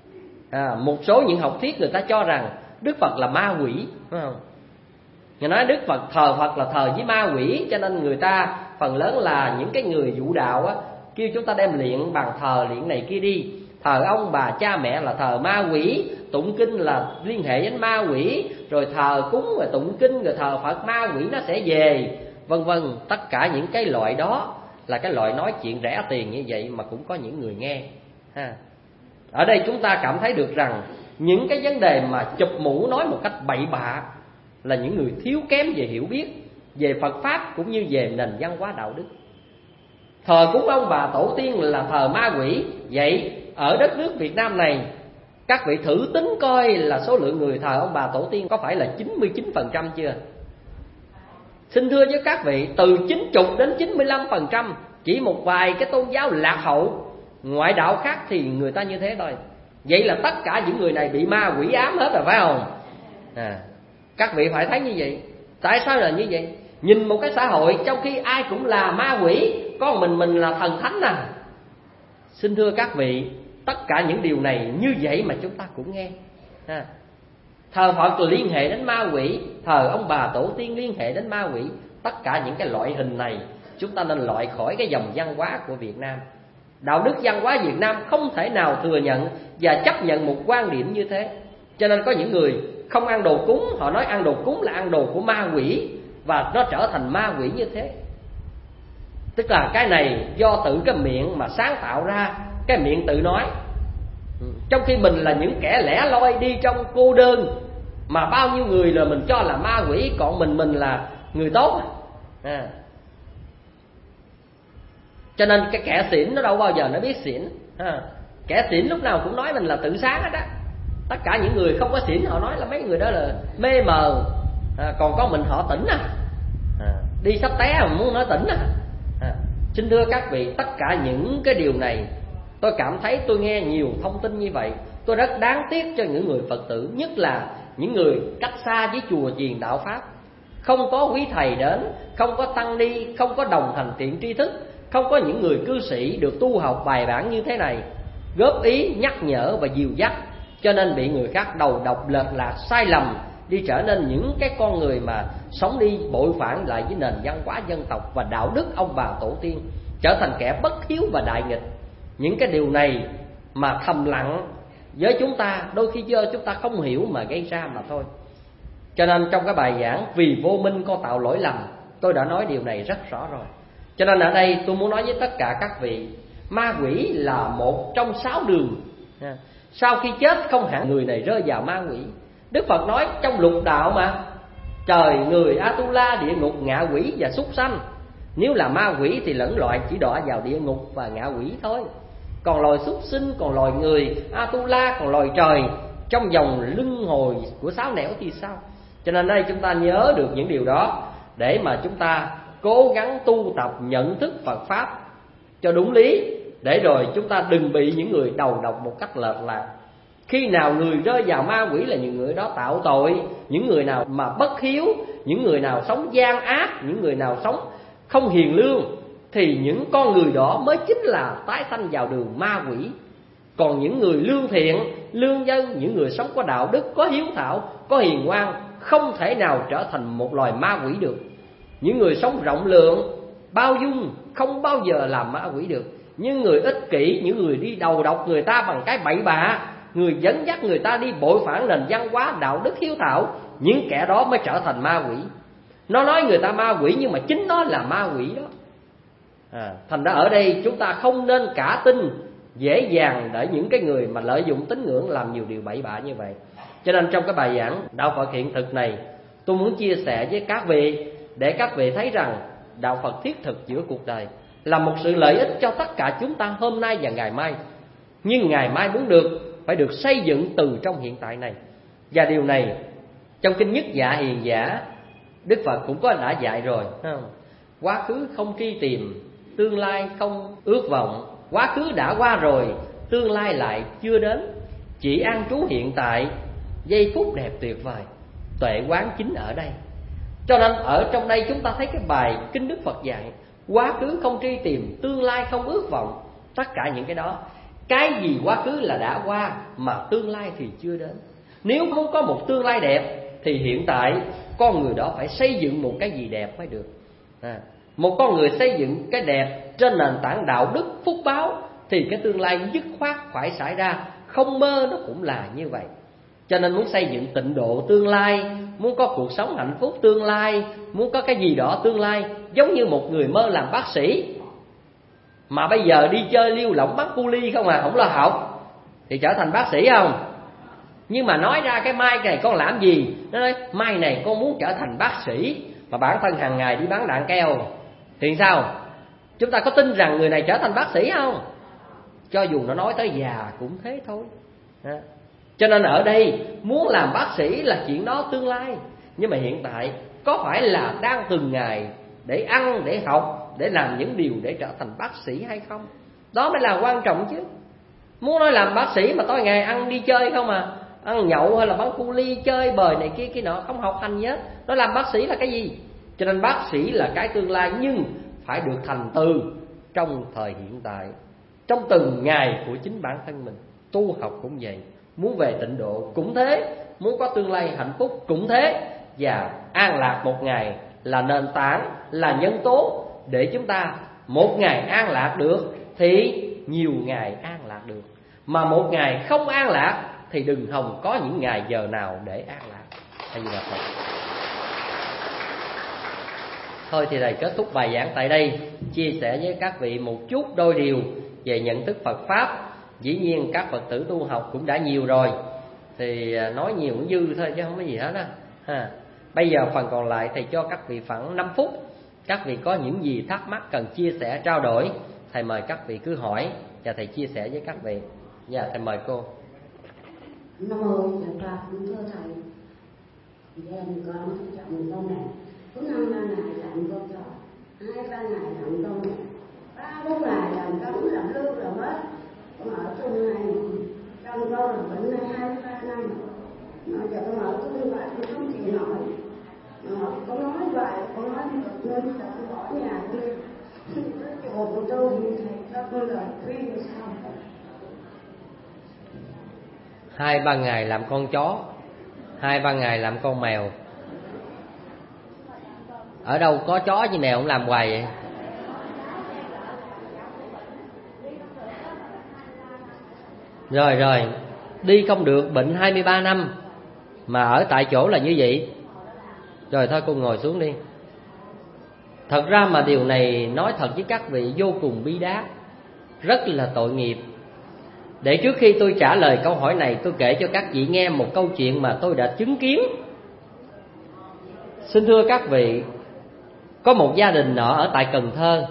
à, Một số những học thuyết người ta cho rằng Đức Phật là ma quỷ, phải không? Người nói Đức Phật thờ Phật là thờ với ma quỷ, cho nên người ta phần lớn là những cái người vũ đạo á, kêu chúng ta đem luyện bàn thờ luyện này kia đi. Thờ ông bà cha mẹ là thờ ma quỷ, tụng kinh là liên hệ đến ma quỷ, rồi thờ cúng rồi tụng kinh rồi thờ Phật, ma quỷ nó sẽ về, vân vân. Tất cả những cái loại đó là cái loại nói chuyện rẻ tiền như vậy mà cũng có những người nghe ha. Ở đây chúng ta cảm thấy được rằng những cái vấn đề mà chụp mũ nói một cách bậy bạ là những người thiếu kém về hiểu biết về Phật Pháp cũng như về nền văn hóa đạo đức. Thờ cúng ông bà tổ tiên là thờ ma quỷ. Vậy ở đất nước Việt Nam này, các vị thử tính coi là số lượng người thờ ông bà tổ tiên có phải là chín mươi chín phần trăm chưa? Xin thưa với các vị, từ chín mươi đến chín mươi lăm phần trăm. Chỉ một vài cái tôn giáo lạc hậu, ngoại đạo khác thì người ta như thế thôi. Vậy là tất cả những người này bị ma quỷ ám hết rồi, phải không? à, Các vị phải thấy như vậy. Tại sao là như vậy? Nhìn một cái xã hội trong khi ai cũng là ma quỷ, có mình mình là thần thánh à. Xin thưa các vị, tất cả những điều này như vậy mà chúng ta cũng nghe à. Thờ Phật liên hệ đến ma quỷ, thờ ông bà tổ tiên liên hệ đến ma quỷ. Tất cả những cái loại hình này chúng ta nên loại khỏi cái dòng văn hóa của Việt Nam. Đạo đức văn hóa Việt Nam không thể nào thừa nhận và chấp nhận một quan điểm như thế. Cho nên có những người không ăn đồ cúng, họ nói ăn đồ cúng là ăn đồ của ma quỷ, và nó trở thành ma quỷ như thế. Tức là cái này do tự cái miệng mà sáng tạo ra, cái miệng tự nói. Trong khi mình là những kẻ lẻ loi đi trong cô đơn, mà bao nhiêu người là mình cho là ma quỷ, còn mình mình là người tốt à. Cho nên cái kẻ xỉn nó đâu bao giờ nó biết xỉn à. Kẻ xỉn lúc nào cũng nói mình là tự sáng hết á. Tất cả những người không có xỉn họ nói là mấy người đó là mê mờ, à, còn có mình họ tỉnh à, à đi sắp té mà muốn nói tỉnh à. à Xin thưa các vị, tất cả những cái điều này tôi cảm thấy tôi nghe nhiều thông tin như vậy, tôi rất đáng tiếc cho những người Phật tử, nhất là những người cách xa với chùa chiền đạo Pháp, không có quý thầy đến, không có tăng ni, không có đồng hành tiện tri thức, không có những người cư sĩ được tu học bài bản như thế này góp ý, nhắc nhở và dìu dắt, cho nên bị người khác đầu độc lệch lạc sai lầm, đi trở nên những cái con người mà sống đi bội phản lại với nền văn hóa dân tộc và đạo đức ông bà tổ tiên, trở thành kẻ bất hiếu và đại nghịch. Những cái điều này mà thầm lặng với chúng ta, đôi khi do chúng ta không hiểu mà gây ra mà thôi. Cho nên trong cái bài giảng vì vô minh con tạo lỗi lầm, tôi đã nói điều này rất rõ rồi. Cho nên ở đây tôi muốn nói với tất cả các vị, ma quỷ là một trong sáu đường. Sau khi chết không hẳn người này rơi vào ma quỷ. Đức Phật nói trong lục đạo mà, trời, người, Atula, địa ngục, ngạ quỷ và súc sanh. Nếu là ma quỷ thì lẫn loại chỉ đọa vào địa ngục và ngạ quỷ thôi. Còn loài súc sinh, còn loài người, Atula, còn loài trời, trong vòng luân hồi của sáu nẻo thì sao? Cho nên đây chúng ta nhớ được những điều đó để mà chúng ta cố gắng tu tập nhận thức Phật Pháp cho đúng lý, để rồi chúng ta đừng bị những người đầu độc một cách lệch lạc. Khi nào người rơi vào ma quỷ là những người đó tạo tội, những người nào mà bất hiếu, những người nào sống gian ác, những người nào sống không hiền lương, thì những con người đó mới chính là tái sanh vào đường ma quỷ. Còn những người lương thiện, lương dân, những người sống có đạo đức, có hiếu thảo, có hiền ngoan, không thể nào trở thành một loài ma quỷ được. Những người sống rộng lượng, bao dung, không bao giờ làm ma quỷ được. Nhưng người ích kỷ, những người đi đầu độc người ta bằng cái bậy bạ, người dẫn dắt người ta đi bội phản nền văn hóa đạo đức hiếu thảo, những kẻ đó mới trở thành ma quỷ. Nó nói người ta ma quỷ nhưng mà chính nó là ma quỷ đó. à, Thành ra ở đây chúng ta không nên cả tin dễ dàng để những cái người mà lợi dụng tín ngưỡng làm nhiều điều bậy bạ như vậy. Cho nên trong cái bài giảng Đạo Phật hiện thực này, tôi muốn chia sẻ với các vị để các vị thấy rằng Đạo Phật thiết thực giữa cuộc đời là một sự lợi ích cho tất cả chúng ta hôm nay và ngày mai. Nhưng ngày mai muốn được phải được xây dựng từ trong hiện tại này. Và điều này trong kinh Nhất Dạ Hiền Giả, Đức Phật cũng có đã dạy rồi, không? Quá khứ không truy tìm, tương lai không ước vọng. Quá khứ đã qua rồi, tương lai lại chưa đến. Chỉ an trú hiện tại, giây phút đẹp tuyệt vời. Tuệ quán chính ở đây. Cho nên ở trong đây chúng ta thấy cái bài kinh Đức Phật dạy, quá khứ không truy tìm, tương lai không ước vọng. Tất cả những cái đó, cái gì quá khứ là đã qua, mà tương lai thì chưa đến. Nếu muốn có một tương lai đẹp thì hiện tại con người đó phải xây dựng một cái gì đẹp mới được. à, Một con người xây dựng cái đẹp trên nền tảng đạo đức phúc báo thì cái tương lai dứt khoát phải xảy ra. Không mơ nó cũng là như vậy. Cho nên muốn xây dựng tịnh độ tương lai, muốn có cuộc sống hạnh phúc tương lai, muốn có cái gì đó tương lai, giống như một người mơ làm bác sĩ mà bây giờ đi chơi liêu lỏng bắt cu ly không à, không lo học thì trở thành bác sĩ không? Nhưng mà nói ra cái mai này con làm gì, nó nói mai này con muốn trở thành bác sĩ, mà bản thân hàng ngày đi bán đạn keo thì sao? Chúng ta có tin rằng người này trở thành bác sĩ không? Cho dù nó nói tới già cũng thế thôi. à. Cho nên ở đây muốn làm bác sĩ là chuyện đó tương lai, nhưng mà hiện tại có phải là đang từng ngày để ăn, để học, để làm những điều để trở thành bác sĩ hay không? Đó mới là quan trọng chứ. Muốn nói làm bác sĩ mà tối ngày ăn đi chơi không à, ăn nhậu hay là bán cu ly chơi bời này kia kia nọ, không học hành gì hết. Nó làm bác sĩ là cái gì? Cho nên bác sĩ là cái tương lai, nhưng phải được thành tựu trong thời hiện tại, trong từng ngày của chính bản thân mình. Tu học cũng vậy, muốn về tịnh độ cũng thế, muốn có tương lai hạnh phúc cũng thế. Và an lạc một ngày là nền tảng, là nhân tố để chúng ta một ngày an lạc được thì nhiều ngày an lạc được. Mà một ngày không an lạc thì đừng hòng có những ngày giờ nào để an lạc. Hay là Phật. Thôi thì thầy kết thúc bài giảng tại đây, chia sẻ với các vị một chút đôi điều về nhận thức Phật Pháp. Dĩ nhiên các Phật tử tu học cũng đã nhiều rồi, thì nói nhiều cũng dư thôi chứ không có gì hết á. ha. Bây giờ phần còn lại thầy cho các vị khoảng năm phút. Các vị có những gì thắc mắc cần chia sẻ trao đổi, thầy mời các vị cứ hỏi và thầy chia sẻ với các vị. Dạ, thầy mời cô. Nam mô Phật Pháp, thưa thầy. Gia đình con chồng con mẹ cứ năm ba ngày làm con trò, hai ba ngày làm con mẹ, ba bốn ngày làm cống làm lưu làm hết. Con ở chung này trong con là bệnh này hai ba năm, mà giờ con ở chung vậy con không chịu nổi. Mà con nói vậy, con nói được nên là con bỏ nhà đi. Chùa của tôi thầy cho con lời khuyên sao? Hai ba ngày làm con chó, hai ba ngày làm con mèo. Ở đâu có chó với mèo không làm hoài vậy? Rồi rồi, đi không được, bệnh hai mươi ba năm mà ở tại chỗ là như vậy. Rồi thôi cô ngồi xuống đi. Thật ra mà điều này nói thật với các vị vô cùng bi đát, rất là tội nghiệp. Để trước khi tôi trả lời câu hỏi này, tôi kể cho các vị nghe một câu chuyện mà tôi đã chứng kiến. Xin thưa các vị, có một gia đình nọ ở tại Cần Thơ.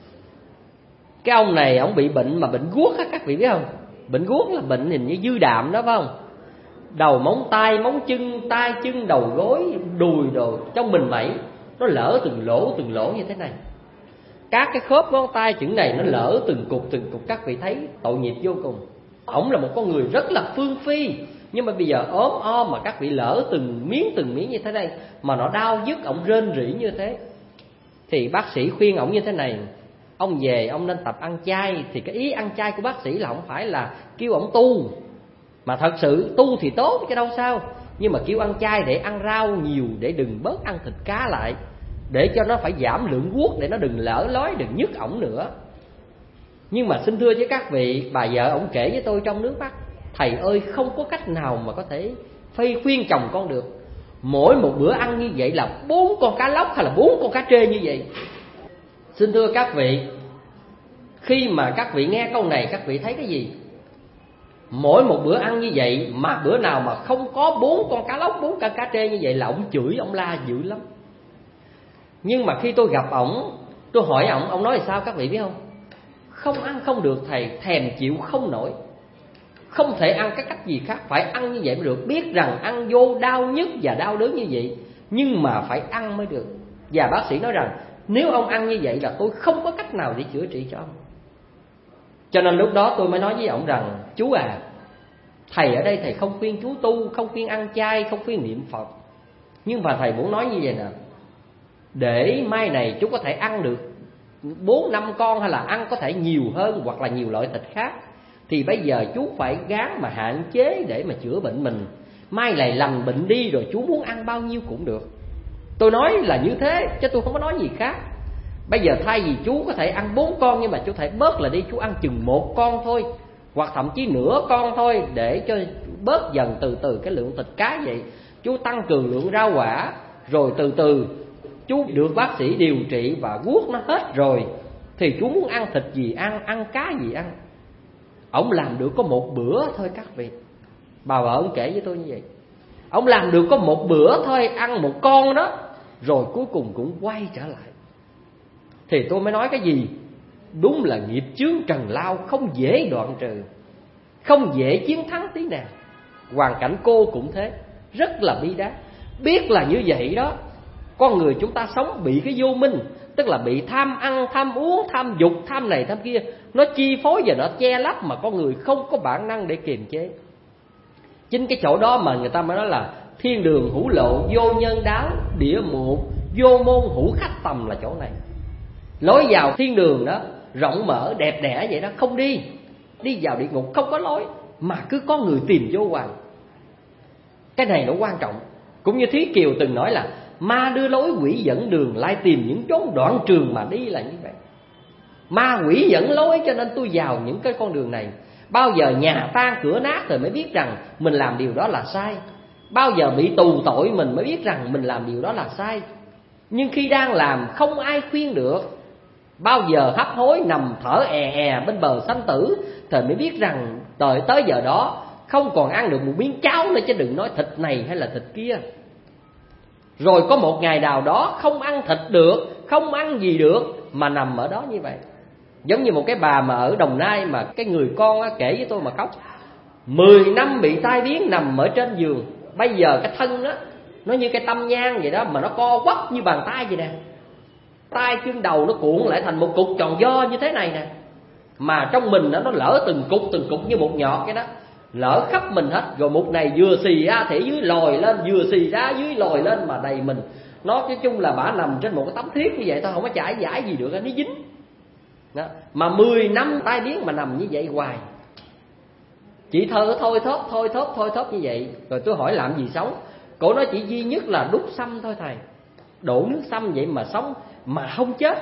Cái ông này ông bị bệnh mà bệnh guốc á, các vị biết không? Bệnh guốc là bệnh hình như dư đạm đó phải không? Đầu móng tay, móng chân, tay chân, đầu gối, đùi đồ trong mình mẩy nó lỡ từng lỗ từng lỗ như thế này. Các cái khớp ngón tay chừng này nó lỡ từng cục từng cục, các vị thấy tội nghiệp vô cùng. Ổng là một con người rất là phương phi, nhưng mà bây giờ ốm om mà các vị lỡ từng miếng từng miếng như thế này mà nó đau nhức, ổng rên rỉ như thế. Thì bác sĩ khuyên ổng như thế này: ông về ông nên tập ăn chay. Thì cái ý ăn chay của bác sĩ là không phải là kêu ổng tu, mà thật sự tu thì tốt chứ đâu sao, nhưng mà kêu ăn chay để ăn rau nhiều, để đừng bớt ăn thịt cá lại, để cho nó phải giảm lượng guốc, để nó đừng lỡ lói, đừng nhức ổng nữa. Nhưng mà xin thưa với các vị, bà vợ ổng kể với tôi trong nước mắt: thầy ơi, không có cách nào mà có thể phây khuyên chồng con được. Mỗi một bữa ăn như vậy là bốn con cá lóc hay là bốn con cá trê như vậy. Xin thưa các vị, khi mà các vị nghe câu này, các vị thấy cái gì? Mỗi một bữa ăn như vậy mà bữa nào mà không có bốn con cá lóc, bốn con cá trê như vậy là ổng chửi, ổng la dữ lắm. Nhưng mà khi tôi gặp ổng, tôi hỏi ổng, ổng nói là sao các vị biết không? Không ăn không được thầy, thèm chịu không nổi, không thể ăn cái cách gì khác, phải ăn như vậy mới được. Biết rằng ăn vô đau nhức và đau đớn như vậy, nhưng mà phải ăn mới được. Và bác sĩ nói rằng nếu ông ăn như vậy là tôi không có cách nào để chữa trị cho ông. Cho nên lúc đó tôi mới nói với ông rằng: chú à, thầy ở đây thầy không khuyên chú tu, không khuyên ăn chay, không khuyên niệm Phật, nhưng mà thầy muốn nói như vậy nè: để mai này chú có thể ăn được bốn năm con, hay là ăn có thể nhiều hơn, hoặc là nhiều loại thịt khác, thì bây giờ chú phải gán mà hạn chế để mà chữa bệnh mình. Mai này lành bệnh đi rồi chú muốn ăn bao nhiêu cũng được. Tôi nói là như thế chứ tôi không có nói gì khác. Bây giờ thay vì chú có thể ăn bốn con, nhưng mà chú thể bớt là đi, chú ăn chừng một con thôi, hoặc thậm chí nửa con thôi, để cho bớt dần từ từ cái lượng thịt cá vậy. Chú tăng cường lượng rau quả, rồi từ từ chú được bác sĩ điều trị và guốc nó hết rồi thì chú muốn ăn thịt gì ăn, ăn cá gì ăn. Ông làm được có một bữa thôi các vị. Bà vợ ông kể với tôi như vậy. Ông làm được có một bữa thôi, ăn một con đó, rồi cuối cùng cũng quay trở lại. Thì tôi mới nói cái gì? Đúng là nghiệp chướng trần lao không dễ đoạn trừ, không dễ chiến thắng tí nào. Hoàn cảnh cô cũng thế, rất là bi đát. Biết là như vậy đó, con người chúng ta sống bị cái vô minh, tức là bị tham ăn, tham uống, tham dục, tham này tham kia, nó chi phối và nó che lấp, mà con người không có bản năng để kiềm chế. Chính cái chỗ đó mà người ta mới nói là thiên đường hữu lộ, vô nhân đáo, địa một, vô môn hữu khách tầm, là chỗ này. Lối vào thiên đường đó rộng mở đẹp đẽ vậy đó, không đi. Đi vào địa ngục không có lối, mà cứ có người tìm vô hoài. Cái này nó quan trọng. Cũng như Thí Kiều từng nói là ma đưa lối, quỷ dẫn đường, lại tìm những chốn đoạn trường mà đi, là như vậy. Ma quỷ dẫn lối, cho nên tôi vào những cái con đường này. Bao giờ nhà tan cửa nát rồi mới biết rằng mình làm điều đó là sai. Bao giờ bị tù tội mình mới biết rằng mình làm điều đó là sai. Nhưng khi đang làm không ai khuyên được. Bao giờ hấp hối nằm thở è è bên bờ sanh tử thì mới biết rằng tới tới giờ đó không còn ăn được một miếng cháo nữa, chứ đừng nói thịt này hay là thịt kia. Rồi có một ngày nào đó không ăn thịt được, không ăn gì được, mà nằm ở đó như vậy. Giống như một cái bà mà ở Đồng Nai mà cái người con á, kể với tôi mà khóc. Mười năm bị tai biến nằm ở trên giường. Bây giờ cái thân đó nó như cái tâm nhang vậy đó, mà nó co quắp như bàn tay vậy nè. tay chân đầu nó cuộn lại thành một cục tròn vo như thế này nè, mà trong mình nó nó lỡ từng cục từng cục như một nhọt cái đó, lỡ khắp mình hết. Rồi một này vừa xì ra thể dưới lòi lên, vừa xì ra dưới lòi lên mà đầy mình. Nó nói chung là bả nằm trên một cái tấm thiết như vậy thôi, không có chải giải gì được, nó dính đó. Mà mười năm tai biến mà nằm như vậy hoài. Chị thơ thôi thóp thôi thóp thôi thóp như vậy. Rồi tôi hỏi làm gì sống? Cổ nói chỉ duy nhất là đút xăm thôi thầy, đổ nước xăm vậy mà sống mà không chết.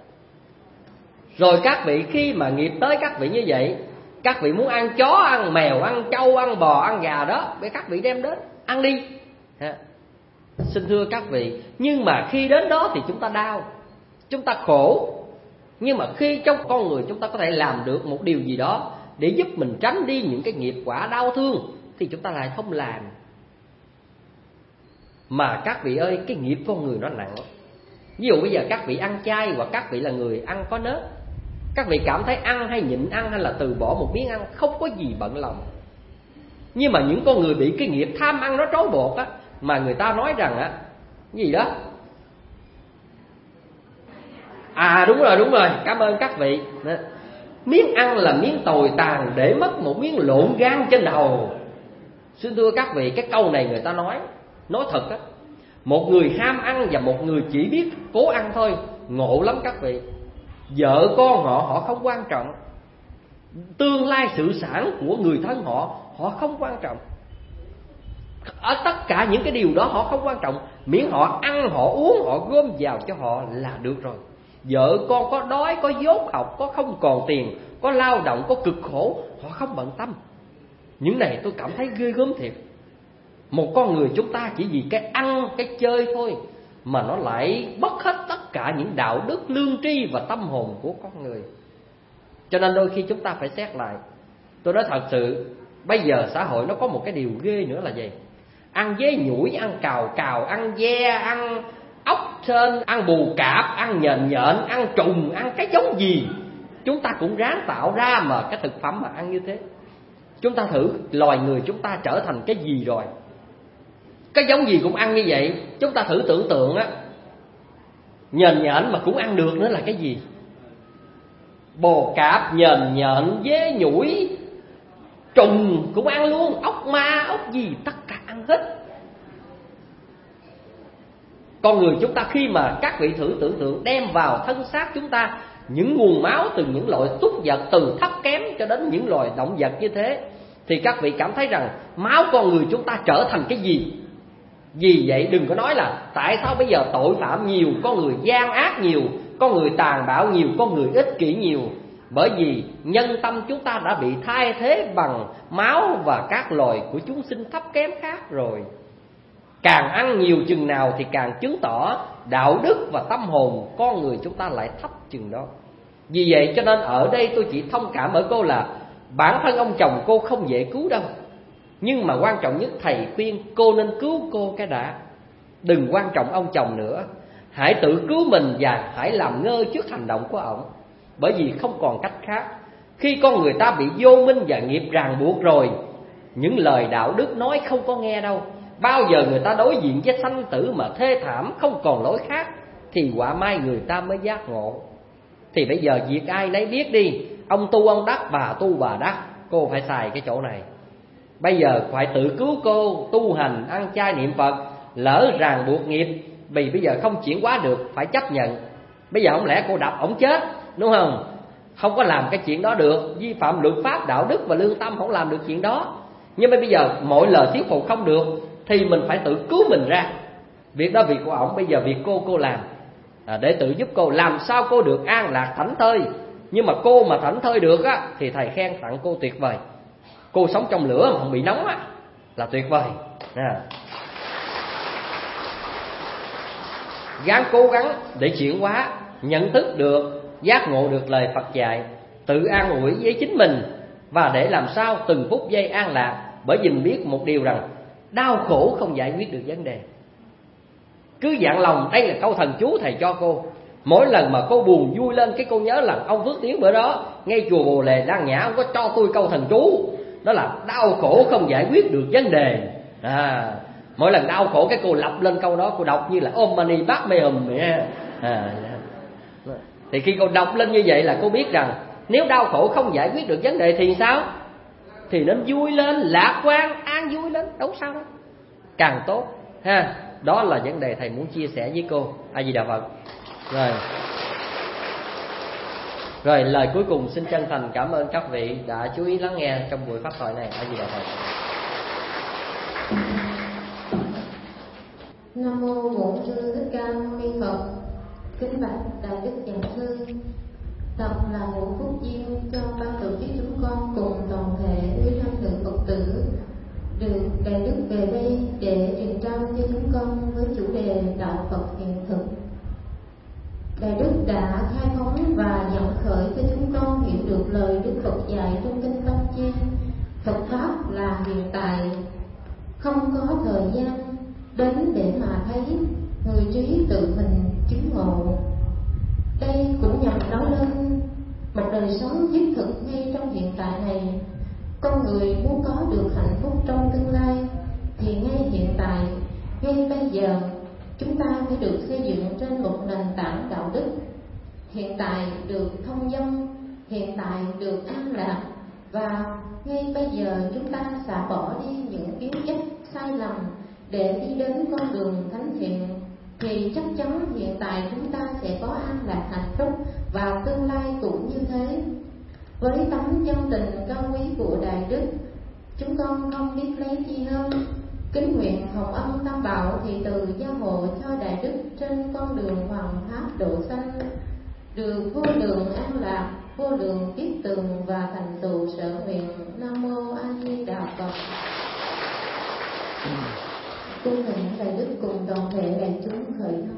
Rồi các vị khi mà nghiệp tới các vị như vậy, các vị muốn ăn chó, ăn mèo, ăn trâu, ăn bò, ăn gà đó, để các vị đem đến ăn đi. Xin thưa các vị, nhưng mà khi đến đó thì chúng ta đau, chúng ta khổ. Nhưng mà khi trong con người chúng ta có thể làm được một điều gì đó để giúp mình tránh đi những cái nghiệp quả đau thương thì chúng ta lại không làm. Mà các vị ơi, cái nghiệp con người nó nặng. Ví dụ bây giờ các vị ăn chay, hoặc các vị là người ăn có nết, các vị cảm thấy ăn hay nhịn ăn hay là từ bỏ một miếng ăn không có gì bận lòng. Nhưng mà những con người bị cái nghiệp tham ăn nó trói buộc á, mà người ta nói rằng á gì đó, à đúng rồi đúng rồi cảm ơn các vị, miếng ăn là miếng tồi tàn để mất một miếng lộn gan trên đầu. Xin thưa các vị, cái câu này người ta nói nói thật á, một người ham ăn và một người chỉ biết cố ăn thôi, ngộ lắm các vị. Vợ con họ họ không quan trọng, tương lai sự sản của người thân họ họ không quan trọng. Ở tất cả những cái điều đó họ không quan trọng, miễn họ ăn, họ uống, họ gom vào cho họ là được rồi. Vợ con có đói, có dốt học, có không còn tiền, có lao động, có cực khổ, họ không bận tâm. Những này tôi cảm thấy ghê gớm thiệt. Một con người chúng ta chỉ vì cái ăn, cái chơi thôi mà nó lại mất hết tất cả những đạo đức, lương tri và tâm hồn của con người. Cho nên đôi khi chúng ta phải xét lại. Tôi nói thật sự, bây giờ xã hội nó có một cái điều ghê nữa là gì? Ăn dế nhủi, ăn cào cào, ăn ve, ăn ốc sên, ăn bù cạp, ăn nhện nhện, ăn trùng, ăn cái giống gì chúng ta cũng ráng tạo ra mà cái thực phẩm mà ăn như thế. Chúng ta thử loài người chúng ta trở thành cái gì rồi? Cái giống gì cũng ăn như vậy. Chúng ta thử tưởng tượng á, nhện nhện mà cũng ăn được nữa là cái gì? Bò cạp, nhện nhện, dế nhủi, trùng cũng ăn luôn, ốc ma, ốc gì tất cả ăn hết. Con người chúng ta khi mà các vị thử tưởng tượng đem vào thân xác chúng ta những nguồn máu từ những loại súc vật từ thấp kém cho đến những loài động vật như thế, thì các vị cảm thấy rằng máu con người chúng ta trở thành cái gì? Vì vậy đừng có nói là tại sao bây giờ tội phạm nhiều, con người gian ác nhiều, con người tàn bạo nhiều, con người ích kỷ nhiều. Bởi vì nhân tâm chúng ta đã bị thay thế bằng máu và các loài của chúng sinh thấp kém khác rồi. Càng ăn nhiều chừng nào thì càng chứng tỏ đạo đức và tâm hồn con người chúng ta lại thấp chừng đó. Vì vậy cho nên ở đây tôi chỉ thông cảm ở cô là bản thân ông chồng cô không dễ cứu đâu, nhưng mà quan trọng nhất thầy khuyên cô nên cứu cô cái đã. Đừng quan trọng ông chồng nữa, hãy tự cứu mình và hãy làm ngơ trước hành động của ổng. Bởi vì không còn cách khác. Khi con người ta bị vô minh và nghiệp ràng buộc rồi, những lời đạo đức nói không có nghe đâu. Bao giờ người ta đối diện với sanh tử mà thê thảm không còn lối khác thì quả mai người ta mới giác ngộ. Thì bây giờ việc ai nấy biết đi, ông tu ông đắc, bà tu bà đắc. Cô phải xài cái chỗ này. Bây giờ phải tự cứu cô, tu hành, ăn chay niệm Phật. Lỡ ràng buộc nghiệp, vì bây giờ không chuyển hóa được, phải chấp nhận. Bây giờ không lẽ cô đập ổng chết, đúng không? Không có làm cái chuyện đó được, vi phạm luật pháp, đạo đức và lương tâm, không làm được chuyện đó. Nhưng mà bây giờ mọi lời thuyết phục không được thì mình phải tự cứu mình ra. Việc đó việc của ổng, bây giờ việc cô cô làm à, để tự giúp cô làm sao cô được an lạc thảnh thơi. Nhưng mà cô mà thảnh thơi được á thì thầy khen tặng cô tuyệt vời. Cô sống trong lửa mà không bị nóng á là tuyệt vời à. Gắng cố gắng để chuyển hóa, nhận thức được, giác ngộ được lời Phật dạy, tự an ủi với chính mình và để làm sao từng phút giây an lạc. Bởi vì mình biết một điều rằng đau khổ không giải quyết được vấn đề. Cứ dặn lòng, đây là câu thần chú thầy cho cô, Mỗi lần mà cô buồn vui lên, cái cô nhớ là ông Phước Tiến bữa đó ngay chùa Bồ Đề Lan Nhã, ông có cho tôi câu thần chú, đó là đau khổ không giải quyết được vấn đề. À, mỗi lần đau khổ cái cô lặp lên câu đó, cô đọc như là Om Mani Padme Hum vậy. À, thì khi cô đọc lên như vậy là cô biết rằng nếu đau khổ không giải quyết được vấn đề thì sao? Thì nên vui lên, lạc quan, an vui lên, đâu sao đâu, càng tốt ha. Đó là vấn đề thầy muốn chia sẻ với cô. A Di Đà Phật. Rồi, rồi lời cuối cùng xin chân thành cảm ơn các vị đã chú ý lắng nghe trong buổi pháp thoại này. A Di Đà Phật. Nam mô Bổn Sư Thích Ca Mâu Ni Phật. Kính bạch đại đức giảng sư, thật là một phúc duyên cho ban tổ chức chúng con cùng toàn thể quý nam nữ Phật tử được đại đức về đây để truyền trao cho chúng con với chủ đề đạo Phật hiện thực. Đại đức đã khai phóng và dẫn khởi cho chúng con hiểu được lời Đức Phật dạy trong kinh Văn Chi. Phật pháp là hiện tại, không có thời gian đến để mà thấy, người trí tự mình chứng ngộ. Đây cũng nhằm nói lên một đời sống thiết thực ngay trong hiện tại này. Con người muốn có được hạnh phúc trong tương lai thì ngay hiện tại, ngay bây giờ chúng ta phải được xây dựng trên một nền tảng đạo đức. Hiện tại được thông dong, hiện tại được an lạc, và ngay bây giờ chúng ta xả bỏ đi những kiến chấp sai lầm để đi đến con đường thánh thiện, thì chắc chắn hiện tại chúng ta sẽ có an lạc hạnh phúc, và tương lai cũng như thế. Với tấm chân tình cao quý của Đại Đức, chúng con không biết lấy chi hơn. Kính nguyện Hồng Ân Tam Bảo thị từ gia hộ cho Đại Đức trên con đường hoàng pháp độ sanh, được vô lượng an lạc, vô lượng kiết tường và thành tựu sở nguyện. Nam mô A Di Đà Phật. Cung thỉnh Đại Đức cùng toàn thể đại chúng khởi thân.